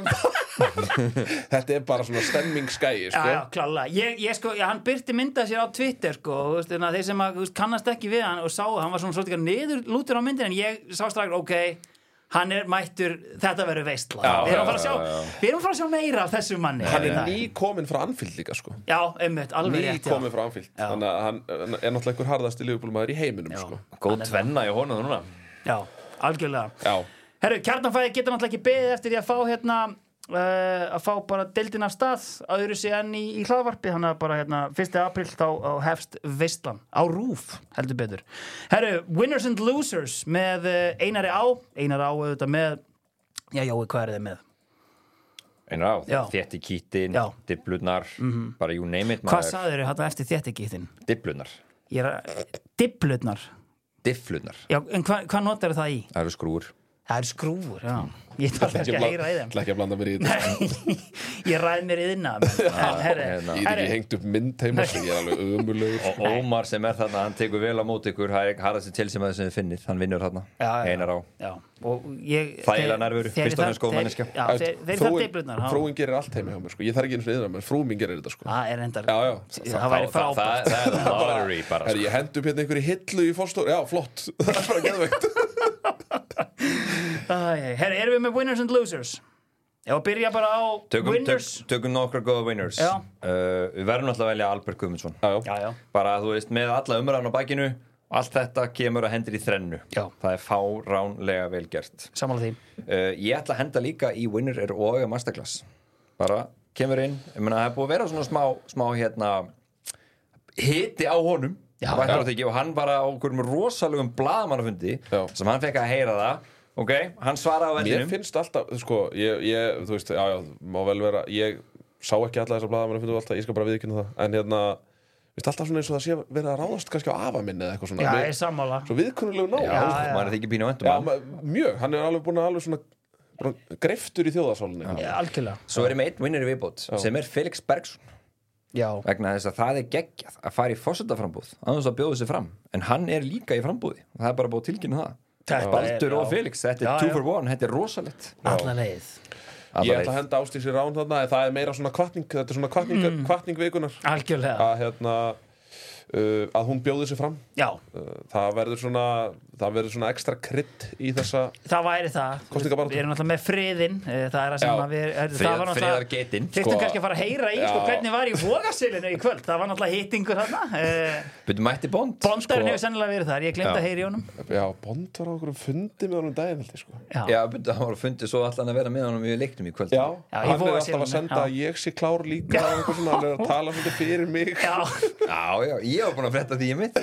söngum þetta er bara svona stemmingsskæi Já, sko. já, klálega. Ég, ég sko, já, hann byrti myndað sér á Twitter, sko, og, veist, þeir sem að, þú veist, kannast ekki við hann og sá, hann var svona svolítið niður lútur á myndin, en ég sá strax, ok, hann er mættur, þetta verður veistla. Já, Við erum að já, fara að sjá, já, já. við erum að fara að sjá meira af þessu manni. hann er Já, ný komin frá Anfield líka sko. Já, einmitt, alveg ný rétt, komin já. frá Anfield Já. þannig að hann hann er náttúrulega einhver harðasti liðbúlmaður í heiminum Já. sko. góð tvenna í honum núna Já, algjörlega. Já. Herru, Kjarnanfæði getur náttúrulega ekki beðið eftir því að fá hérna uh, að fá bara deildin af stað öðru sig enn í, í hlaðvarpi þannig að bara hérna fyrsta apríl þá, þá hefst veislan á RÚV heldur betur. Herru, Winners and Losers með uh, Einari Á Einar Á auðvitað með já, Jói, hvað er þið með? Einar Á, Já. þétti kýtin, Já. diblurnar bara you name it Hvað sagðirðu hérna eftir þéttigíðin? Diblurnar, Ég er að Diblurnar difflurnar Já, en hvað hva notar það í? Það eru skrúur Það eru skrúfur, já Ég þarf Ætla ekki að heyra í þeim ætla ekki að blanda mér í þetta Nei, ég ræð mér yðna en herri, hérna. Ég get ekki hengt upp mynd heima svo ég er alveg ömurlegur Og Ómar sem er þarna, hann tekur vel á móti ykkur Það er harðast til sem að þessum við finnið Hann vinnur þarna, Já, já, Einar Á já. Og ég Þægilega nærveru, þegar- fyrst og fremst góð þeir- manneskja. Já, þeir þeir þarf diblurnar já. Frúin gerir allt heima hjá mér sko. Ég þarf ekki eins og yðra, menn frúin gerir þetta sko. Það er endar Já, já. Það væri Það- það- frábært Það er honorary bara Herri, ég hendi upp hérna einhverju hillu í fórstór Já, flott, það er bara geðveikt Æ, Herri, erum við með Winners and Losers? Já, byrja bara á Tökum, tök, Winners tökum nokkra góða winners Já. uh, Við verðum náttúrulega að velja Albert Guðmundsson Já, já. Já, já, Bara, þú veist, með alla umræðan á bakinu Allt þetta kemur að hendur í þrennu Já. Það er fáránlega vel gert sammála því uh, Ég ætla að henda líka í winner er og masterclass Bara kemur inn Ég meina, það er búið að vera svona smá, smá hérna hiti á honum Já, Vættar já. á þykki, og hann var á okkur með rosalegum blaðamannafundi Já. sem hann fekk að heyra það ok, hann svaraði á Mér vellinum finnst alltaf, sko, ég, ég, þú veist, já, já, má vel vera, ég sá ekki alla þessa blaða, menn finnum alltaf, ég skal bara viðkynna það, en hérna, veist alltaf svona eins og það sé verið að ráðast kannski á afa minni eða eitthvað svona. Já, Mér- ég er sammála Svo viðkunnulegu ná. já, Já, já. maður er þykki pínu væntum Já, hann ma- mjög, hann er alveg búin að alveg svona, bara greiftur í þjóðarsálinni. Já, algjörlega svo er ég með einn winner í viðbót sem er Felix Bergsson Já, vegna þess að það er geggjað að fara í forsetaframbúð annars að bjóða sig fram en hann er líka í frambúði og það er bara búið að tilkynna það Þetta Baldur er- og já. Felix, þetta Já, er two já. for one, þetta er rosalegt alla leið Ég ætla að henda Ásdísi Rán þarna, en það er meira svona kvartning, þetta er svona kvartning, Mm. kvartning vikunar, Algjörlega að hérna, uh, að hún bjóði sig fram. Já, Uh, það verður svona, það verður svona ekstra krydd í þessa, það væri það Kosningabaráttu. Við erum náttúrulega með friðinn eh, Það er að sem Já. að við er, það Friðar- var friðargeitin. Þyrftum Sko- kannski að fara að heyra í sko, Já. hvernig var í Vogasilinu í kvöld Það var náttúrulega hittingur þarna eh, Byrju mætti Bond Bondarinn Sko- hefur sennilega verið þar Ég glemt Já. að heyra í honum já, Bond var á okkur fundi með honum daginn, held ég, sko. Já, Já, byrju, hann var að fundi svo allan að vera með honum í leiknum í kvöld Já, Já, ég hann vóga er alltaf síðan, að senda já. að ég sé klár líka og eitthvað svona, hann er að tala svolítið fyrir mig. Já. já, já, ég var búin að frétta því ég mitt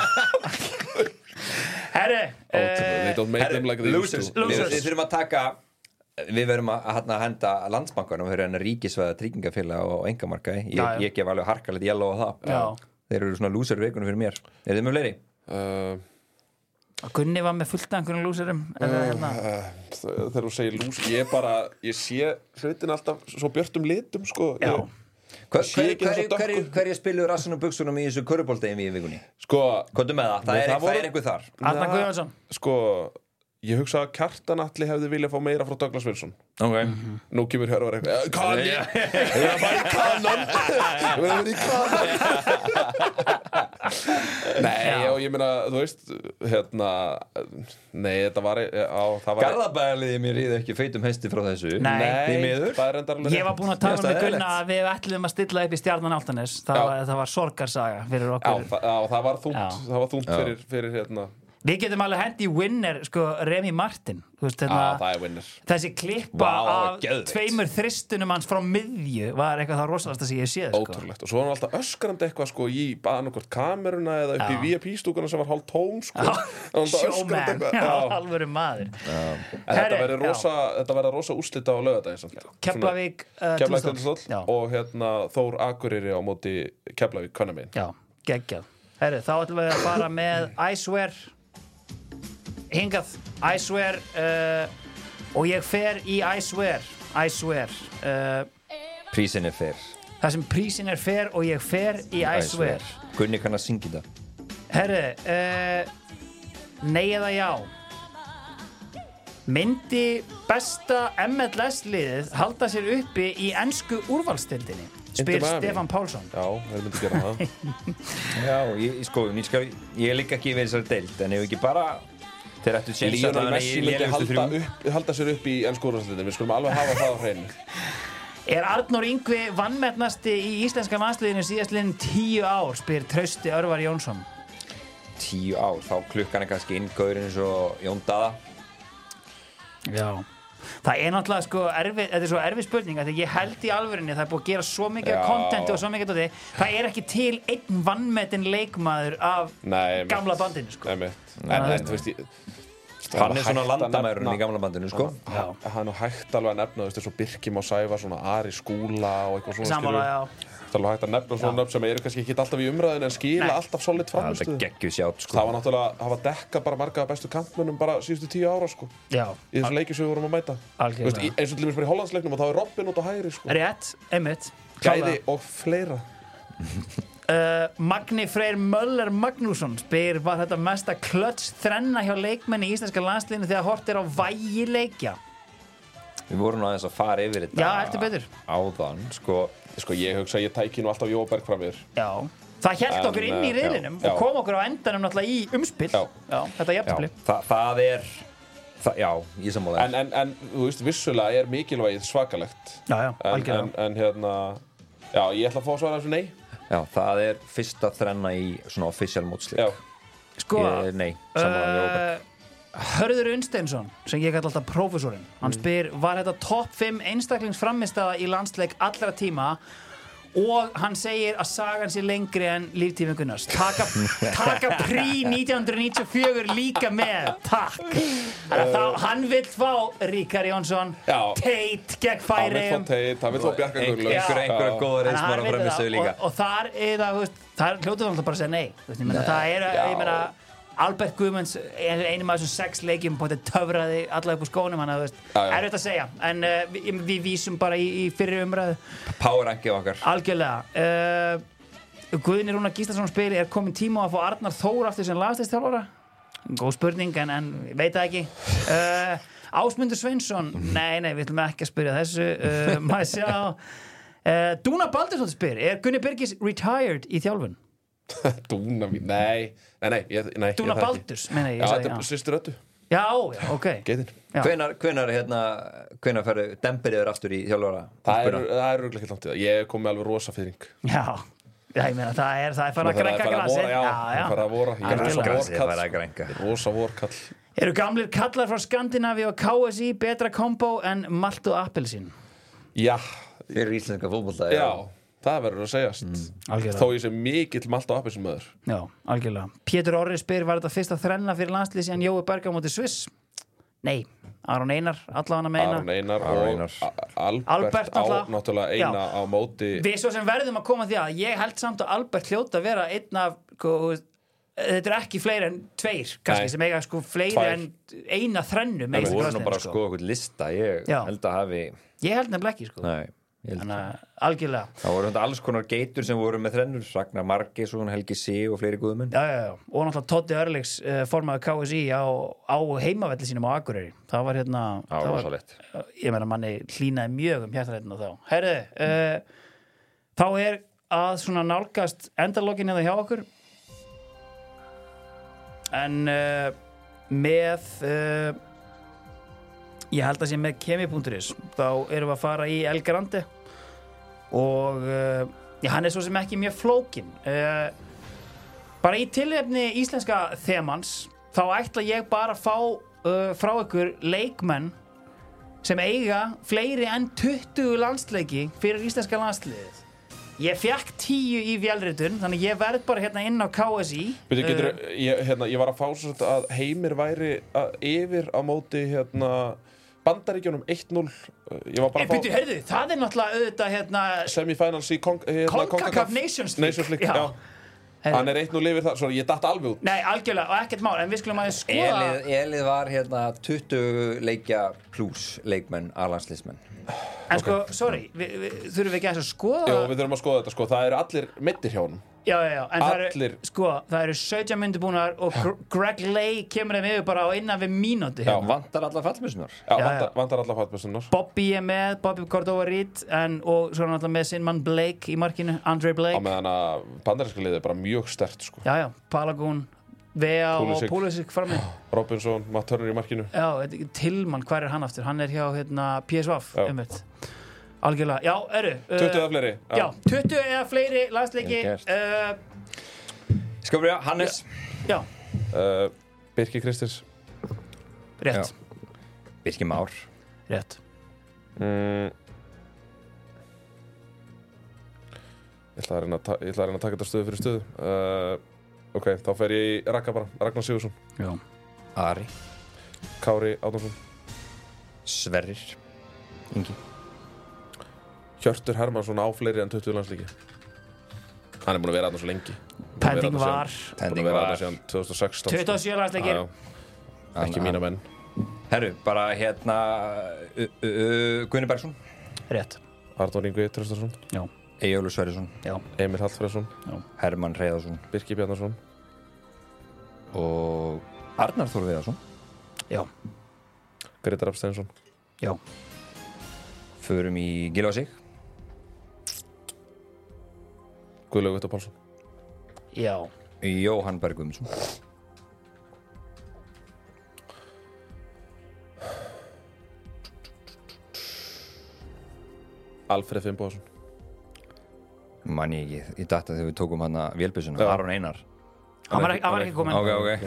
Herri They eh, don't make them like they used losers, to. Losers. Við, við þurfum að taka Við verðum að, að, að henda landsbankanum fyrir hennar ríkisvæða tryggingafélag og engamarkaði ég, Já, já. ég gef alveg harkalegt yellow á það Já. Þeir eru svona loser vikunum fyrir mér Er þið með fleiri? Uh, Gunni var með fullt af einhverjum lúsurum uh, hérna. uh, þegar þú segir lús, ég bara, ég sé hlutin alltaf svo björtum litum, sko. Já. Ég, Hver, Sé hver, ekki hver, þessa dökku. hver, hver spiluðu rassunum buksunum í þessu körubóldeimi í vikunni? sko, Kondum með það, það, Nei, er, það það voru- er einhver þar Arnar Na- Guðjónsson sko, ég hugsa að Kjartan Atli hefði viljað fá meira frá Douglas Wilson. okay. Nú kemur Hjörvar eitthvað, "Eh, Kanye, ég verð að fara í kanon, ég verð að vera í kanon. Nei, og ég meina, þú veist, hérna, nei, þetta var, á, það var... Garðabæðaliði mér ríði ekki feitum hesti frá þessu Nei. því miður það er endar alveg Ég var búin að tala Mér með finnst það Gunna að við ætlum að stilla upp í Stjarnan Álftanes það, Já. var- það var sorgarsaga fyrir Já, okkur það, já, það var þungt, Já. það var þungt Já. fyrir, fyrir hérna, Við getum alveg hendi winner sko, Remy Martin þú veist, að hérna, það er winner. þessi klippa Vá, það var af geðveikt. tveimur þristunum hans frá miðju var eitthvað það rosalasta sem ég séð sko. Ótrúlegt, og svo var hann alltaf öskrandi eitthvað sko í annarkvort kameruna eða upp í Já. V I P-stúkuna sem var hálf tóm sko. Það var alltaf öskrandi Showman, eitthvað. já, Já. alvöru maður En þetta Herri, verður já. rosa, þetta verður rosa úrslita á laugardaginn. Keflavík uh, Keflavík Tindastóll. Tindastóll Já. og hérna Þór Akureyri á móti Keflavík Hvannamegin. Já, geggjað Herri, þá ætlum við að fara með I swear hingað I swear uh, og ég fer í I swear I swear uh, Prísin er fer það sem prísin er fer og ég fer í I swear Gunni kann að syngja það Herri uh, nei eða já myndi besta M L S-liðið halda sér uppi í ensku úrvalstildinni spyr Inter Miami. Stefán Pálsson Já, þeir myndi gera það. Já, ég, sko, ég, skal, ég er líka ekki við þessari deild en ef ekki bara þeir ættu séns að Lionel það Messi myndi halda, upp, halda sér upp í ennsku úrvalsdeildinni. Við skulum alveg hafa það á hreinu. Er Arnór Yngvi vannmennasti í íslenska landsliðinu síðastliðin tíu ár spyr Trausti Örvar Jónsson Tíu ár, þá klukkan er kannski inn gaurinn eins og Jón Daða Já. Það er náttúrulega sko erfið, þetta er svo erfið spurning að ég held í alvörinni það er búið að gera svo mikið kontenti og svo mikið dóti, það er ekki til einn vannmetinn leikmaður af Nei, gamla bandinu sko. Nei, en, en þú veist ég Hann er svona landamærun í gamla bandinu sko. Hann er nú hægt alveg að nefna þú veist, svo Birkir Már Sævar, svona Ari Skúla og eitthvað svona Sammála, já. Það er alveg hægt að nefna svona nöfn sem eru kannski ekki alltaf í umræðinu en skila Nei. alltaf solid frammistöðu. Það er geggjusjátt sko. Það var náttúrulega að hafa dekkað bara marga af bestu kantmönnum bara síðustu tíu ára sko. Já. Í þessu leikjum sem við vorum að mæta. Algjörlega. Þú veist, eins og til dæmis bara í Hollandsleiknum og þá er Robin út á hægri sko. Rétt, einmitt. Gæði og fleira. Uh, Magni Freyr Möller Magnússon spyr var þetta mesta klöts þrenna hjá leikmenni í íslenska landsliðinu þegar hort er á vægi leikja. Við vorum nú aðeins að fara yfir þetta Já, heldur betur. áðan sko. Sko ég hugsa að ég tæki nú alltaf Jóa Berg fram mér. Já. Það hélt En, okkur inn í uh, riðlinum já, og kom okkur á endanum náttúrulega í umspill. Já. Já, þetta jafntefli. Þa, Það er það, Já, ég sammála En, en, en þú veist, vissulega er mikilvægið svakalegt. Já, já, En, algjörlega. en, en hérna, já, ég ætla að fá að svara þessu nei. Já, það er fyrsta þrenna í svona official mótsleik. Já. Sko, Ég- Nei, sammála Jóa Berg. uh, Hörður Unnsteinsson, sem ég kalla alltaf prófessorinn, hann spyr, var þetta topp fimm einstaklingsframmistaða í landsleik allra tíma og hann segir að sagan sé lengri en líftími Gunnars. Taka, taka prí nítján hundruð níutíu og fjögur líka með, takk. Þannig að þá, hann vill fá Ríkar Jónsson, Já. Teit gegn Hann vil fá Færeyjum. Teit, hann vil fá Bjarka Ein- Gunnlaug. Einhver, einhverja góða Þannig að reismar hann að veit framistöðu það, líka. og, og þar er það, þú veist, þar hljótu hann bara að segja nei, þú veist, ég meina, það er, Já. ég meina, Albert Guðmunds, einum af þessum sex leikjum på þetta töfraði alla upp úr skónum, hann að, þú veist, Já, já. erfitt að segja, en uh, við, við vísum bara í, í fyrri umræðu, Power ranki okkar. algjörlega. Uh, Guðni Rúnar Gíslason spyr, er komin tíma á að fá Arnar Þór aftur sem landsliðsþjálfara? Góð spurning, en, en ég veit það ekki. Uh, Ásmundur Sveinsson, nei, nei, við ætlum ekki að spyrja þessu, uh, maður sjá. Uh, Dúna Baldursson spyr, er Gunni Birgis retired í þjálfun? Dúna mín, nei, nei, nei, ég, nei Dúna ég það ekki. Baldurs, meina ég, Já, ég sagði, þetta er sýstur öttu, Já, já, ok. geitin. Já. Hvenær, hvenær, hérna, hvenær ferðu Dembir yfir aftur í þjálfara? Það er, það er örugglega ekki langt í það. Ég kom með alveg rosa fyrring. Já, já, ég meina, það er, það er farið að Það er grænka farið að grasið. vora, já, það er farið að vora. Ég er rosa Algjörlega. Grasið er farið að vorkall. grænka. Rosa vorkall. Eru gamlir kallar frá Skandinavíu og K S I betra kombo en malt og appelsín? Já, Fyrir íslenska fótbolta, já, það verður að segjast. algjörlega. Þó ég sé mikill malt á appelsum maður. Já, algjörlega. Pétur Orri spyr, var þetta fyrsta þrenna fyrir landslýsi en Jói Berg á móti Sviss? Nei, Aron Einar, allavega meina. Aron Einar Aron og Einar. A- Albert, Albert á náttúrulega. náttúrulega eina á móti. Við svo sem verðum að koma að því að ég held samt að Albert hljóta að vera einn af, sko, þetta er ekki fleiri en tveir, kannski, Nei. sem eiga sko fleiri Tvær. en eina þrennu með Við íslenska vorum nú bara að landsliðinu, skoða okkur lista. Ég Já. held að hafi... Ég held nefnilega ekki, sko. Nei, ég held Þannig að algjörlega. Það voru þetta alls konar geitur sem voru með þrennur. Ragnar Margeisson, Helgi Sí og fleiri guðmenn. Já, já, já. Og náttúrulega Toddi Örlygs uh, formaði K S I á, á heimavelli sínum á Akureyri. Það var hérna... Já, það var, rosalegt. ég meina, manni hlýnaði mjög um hjartarættina þá. Herðu, uh, þá er að svona nálgast endalokin eða hjá okkur. En uh, með... Uh, ég held að sé með kemi.is þá erum við að fara í El Grande og uh, já, hann er svo sem ekki mjög flókin uh, bara í tilefni íslenska þemans þá ætla ég bara að fá uh, frá ykkur leikmenn sem eiga fleiri en tuttugu landsleiki fyrir íslenska landsliðið. Ég fekk tíu í vélritun, þannig ég verð bara hérna inn á K S I. Byrju, getur, ég, hérna, ég var að fá svo að Heimir væri að, yfir á móti hérna, Bandaríkjunum eitt núll. Ég var bara En byrju, heyrðu, það er náttúrulega auðvitað hérna semifinals í Kong, hérna, CONCACAF Nations League. Nations League, Já. já. Hann er eitt núll yfir það, svo ég datt alveg út. Nei, algjörlega, og ekkert mál, en við skulum aðeins skoða Elið, Elið var hérna tuttugu leikja pluss leikmenn, A-landsliðsmenn. En sko, sorry, við, við, þurfum við ekki aðeins að skoða Jó, við þurfum að skoða þetta, sko. Það eru allir meiddir hjá honum. Já, já, já, en það eru, Allir. sko, það eru sautján myndir búnar og Gr- Greg Lay kemur þeim yfir bara á innan við mínútu Já. hérna. Vantar allar fallmissunar. Já, Já, vantar, já. vantar alla fatbessunar. Bobby er með, Bobby Cordova-Reed en, og svo er hann alltaf með sinn mann Blake í markinu, Andre Á Blake. meðan að bandaríska liðið er bara mjög sterkt, sko. Já, já, Palagun, Vea og Pulisic. Pulisic frammi. Robinson, Matt Turner í markinu. Já, þetta er Tillmann, hvar er hann aftur? Hann er hjá, hérna, P S V, Já. einmitt. Algjörlega, já, eru. uh, tuttugu eða fleiri. Já, tuttugu eða fleiri landsleiki. Vel gert. Uh, Skal við byrja, Hannes. já, Uh, Birkir Kristins. rétt. Birkir Már. Rétt. mm. Ég ætla að reyna að, ta ég ætla að, reyna að taka þetta stöðu fyrir stöðu uh, Ok, þá fer ég í Ragga bara Ragnar Sigurðsson Já. Ari. Kári Árnason Sverrir. Ingi. Hjörtur Hermannsson á fleiri en tuttugu landslíki Hann er búinn að vera þarna svo lengi Pending var Búinn Pending að vera var. þarna síðan tvö þúsund og sextán tuttugu og sjö landsleikir. Já, já. Ekki mína menn Herru, bara hérna uh, uh, uh, Guðni Bergsson. Rétt. Arnór Ingvi Traustason Já. Eyjólfur Sverrisson. Já. Emil Hallfreðsson Hermann Hreiðarsson. Birkir Bjarnason Og Arnar Þór Viðarsson. Já. Grétar Rafsteinsson Já. Förum í Gylfa Sig. Guðlaug Viktor Pálsson Já. Jóhann Berg Guðmundsson. Alfreð Finnbogason Man ég ekki, ég datta þegar við tókum hana vélbyssuna. Já. Aron Einar. Hann var, ekki- hann var ekki komin. Ok, ok.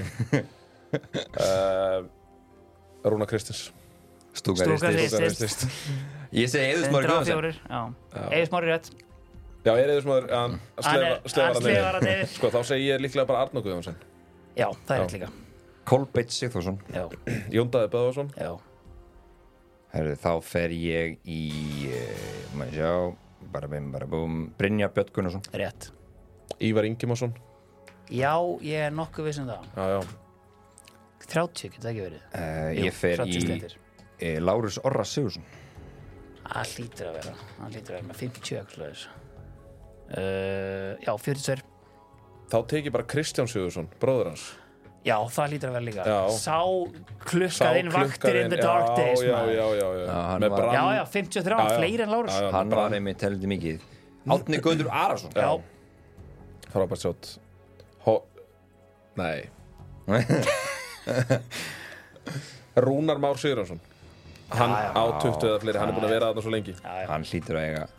uh, Rúna Kristins Stúka Stúka ristist. ristist. Ég segi Eiður Smári hundrað og Guðmundsson. fjögur. Já. Eiður Smári rétt. Já, er eða smáður hann Hann er- slefa, hann slefa slefar hann yfir. Sko, þá segi ég líklega bara Arnór Guðjónsson Já, það er Já. rétt líka. Kolbeinn Sigþórsson. Já. Jón Daði Böðvarsson Já. Herru, þá fer ég í uh, maður sjá, bara bim, bara búm Brynjar Björn Gunnarsson. Rétt. Ívar Ingimarsson Já, ég er nokkuð viss um það. Já, já þrjátíu getur það ekki verið. Uh, Jú, ég fer þrjátíu í sléttir. uh, Lárus Orra Sigursson. Það hlýtur að vera. Það hlýtur að vera með fimmtíu eitthvað slags. Uh, já, fjörutíu og tvö. Þá tek ég bara Kristján Sigurðsson, bróður hans Já, það hlýtur að vera líka. Já. Sá klukkað inn vaktir in the dark days. Já, maður. já, já, já, Já, hann Með var- Brann Já, já, fimmtíu og þrjú, Já, já. fleiri en Lárus. Já, já. Hann var einmitt heldur mikið. Árni Guðmundur Arason. Já. Frábært sjátt Hó... Nei Rúnar Már Sigurðarsson Hann Já, já. á tuttugu eða fleiri, hann er búinn að vera þarna svo lengi Já, já. Hann hlýtur að eiga.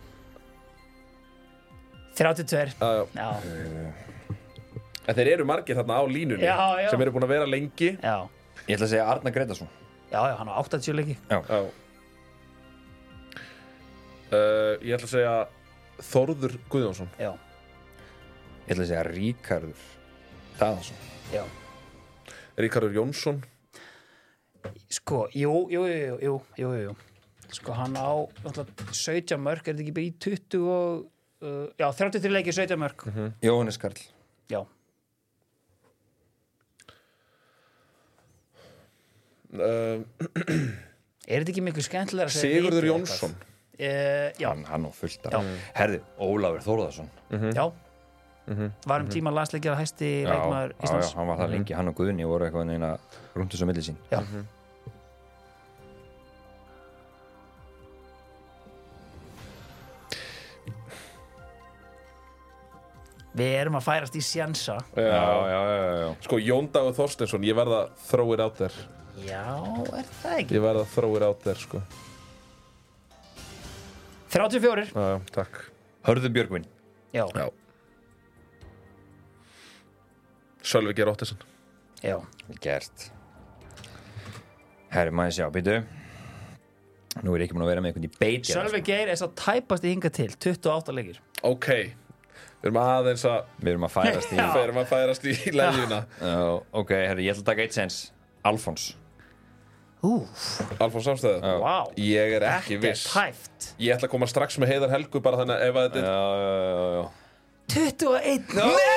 þrjátíu og tvö. Já, já Já, En þeir eru margir þarna á línunni Já, já. sem eru búin að vera lengi já. Ég ætla að segja Arnar Gretarsson. Já, já, hann á áttatíu leiki. Já uh, Ég ætla að segja Þórður Guðjónsson Já, Ég ætla að segja Ríkarður Daðarsson. já. Ríkarður Jónsson Sko, jú, jú, jú, jú, jú, jú. Sko, hann á náttúrulega sautján mörk, er þetta ekki bara í tuttugu og... Uh, já, þrjátíu og þrjú leiki, sautján mörk. Jóhannes Karl. Já. uh, Er þetta ekki miklu skemmtilega að segja Sigurður vitið Jónsson eitthvað? Uh, já, Hann, hann og fullt Já. af. Herðu, Ólafur Þórðarsson. já. Var um tíma landsleikjar að hæsti leikmaður já, já, Íslands. hann var það lengi. Hann og Guðni voru eitthvað neina rúndis á milli sín. Já. Við erum að færast í sjansa. Já, já, já, já. Sko, Jón Dagur Þorsteinsson, ég verð að throw it out there Já, er það ekki? Ég verð að throw it out there, sko þrjátíu og fjögur. Já, já, takk Hörður Björgvin. Já, Já Sölvi Geir Ottesen já. Gert. Herri, maður sjá, býtu. Nú er ég ekki búin að vera með einhvern í beit. hérna, Sölvi Geir er svo tæpast í hinga til, tuttugu og átta leikir. Ok, við erum aðeins að sko. Við erum að færast í... Já. Við erum að færast í leðjuna Já, ok, herri, ég ætla að taka eitt sens. Alfons. Úf, Alfons Samstæður Já. vá. Ég er ekki Þetta er viss tæft. Ég ætla að koma strax með Heiðar Helgu bara þannig að ef að þetta Já, já, já, já. tuttugu og eitt.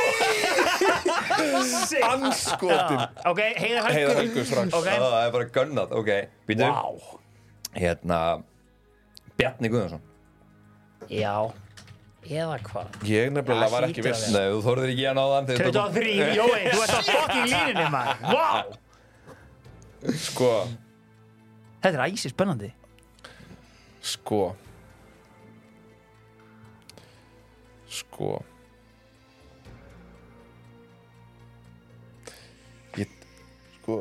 er anskotin Já, ok, Heiðar Helgu. Heiðar Helgu strax Ok. Já, það er bara gönnað, ok. Býtu. Vá. Hérna, Bjarni Guðjónsson. Já, eða hvað? Ég nefnilega Það var ekki hlýtur að viss vera. Nei, þú þorðir ekki að náða hann. tuttugu og þrjú, Jói, þú ert á fucking línunni, maður. Vá. Sko, Þetta er æsi spennandi. sko Sko Ég Sko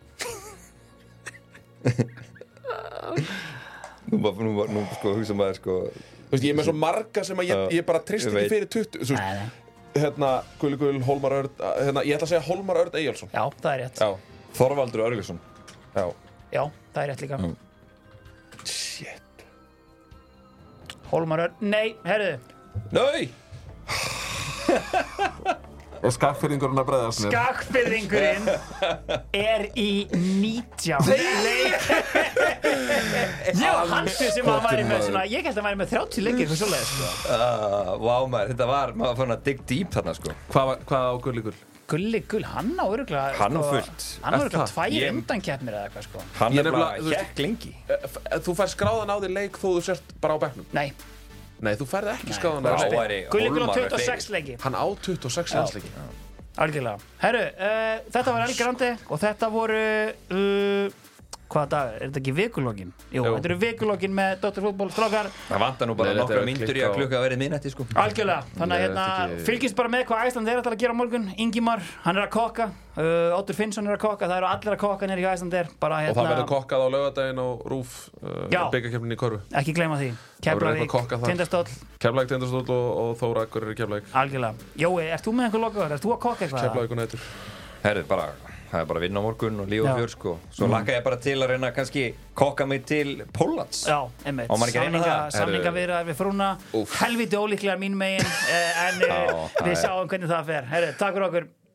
Nú, bara- nú, bara- nú, sko, hugsa maður, sko... Þú veist, ég er með svo marga sem að ég, Já, ég bara trist ég ekki veit. fyrir tuttugu Þú Nei, veist, nei. hérna, Gulli Gull, Hólmar Örd hérna, Ég ætla að segja Hólmar Örd Eyjálsson Já, það er rétt. Já, Þorvaldur Örgjursson. já Já, það er rétt líka Mm. Shit. Hólmar Örn, nei, herðu Nei! Er skakfyrringurinn að bregðast mér? Skakfirðingurinn er í nítján leik Ég var haldur sem að hann væri með svona ég held að hann væri með þrjátíu leikir eitthvað svoleiðis sko. Uh, Vá maður, þetta var, maður fann að dig deep þarna sko Hvað, var- hvað á Gulli Gull? Gulli Gull, hann á öruglega Hann á fullt. Hann á Er öruglega það? tvær Ég- undankeppnir eða eitthvað sko Hann Ég er bara nefnilega, þú veist- hjekk lengi Eh, Þú fær skráðan á því leik þó þú sért bara á bekknum? Nei, Nei, þú færði ekki Nei. skráðan á Þá því leik. væri Gulli Gull á Hólmar með tuttugu og sex fleiri. leiki Hann á tuttugu og sex landsleiki. Algjörlega. Herru, uh, þetta var El Grande og þetta voru uh, hvaða dag, er þetta ekki vikulókin? Jú, Jú. þetta eru vikulókin með Dóttir fútból strákar. Það vantar nú bara Nei, þetta nokkra er myndur í klikka að á- klukka að verið minnætti sko Algjörlega, þannig að Nei, hérna þetta ekki- fylgist bara með hvað Æsland er að gera á morgun. Ingimar, hann er að kokka, uh, Óttur Finnsson er að kokka, það eru allir að kokka nýri hjá Æsland er, bara Og hérna, það verður kokkað á laugardaginn á Rúf uh, Já. byggarkeppninni í Körfu. ekki gleyma því. Það verður Keflavík, eitthvað kokkað þar. Tindastóll, Keflavík, Tindastóll og, og Þóra Akur er í Keflavík. algjörlega. Jói, ert þú með einhver lokaður? Ert þú að kokka eitthvað? Keflavík og nætur. Herðu, bara, það er bara að vinna á morgun og líf og Já. fjör sko Svo laka ég bara til að reyna kannski kokka mig til Póllands Já, einmitt. Á maður ekki að reyna Samninga- það? Samningaviðræður við frúna, Úff. helviti ólíklega mín megin, eh, en Já, uh, það við er- sjáum hvernig það fer. Herru, takk fyrir okkur.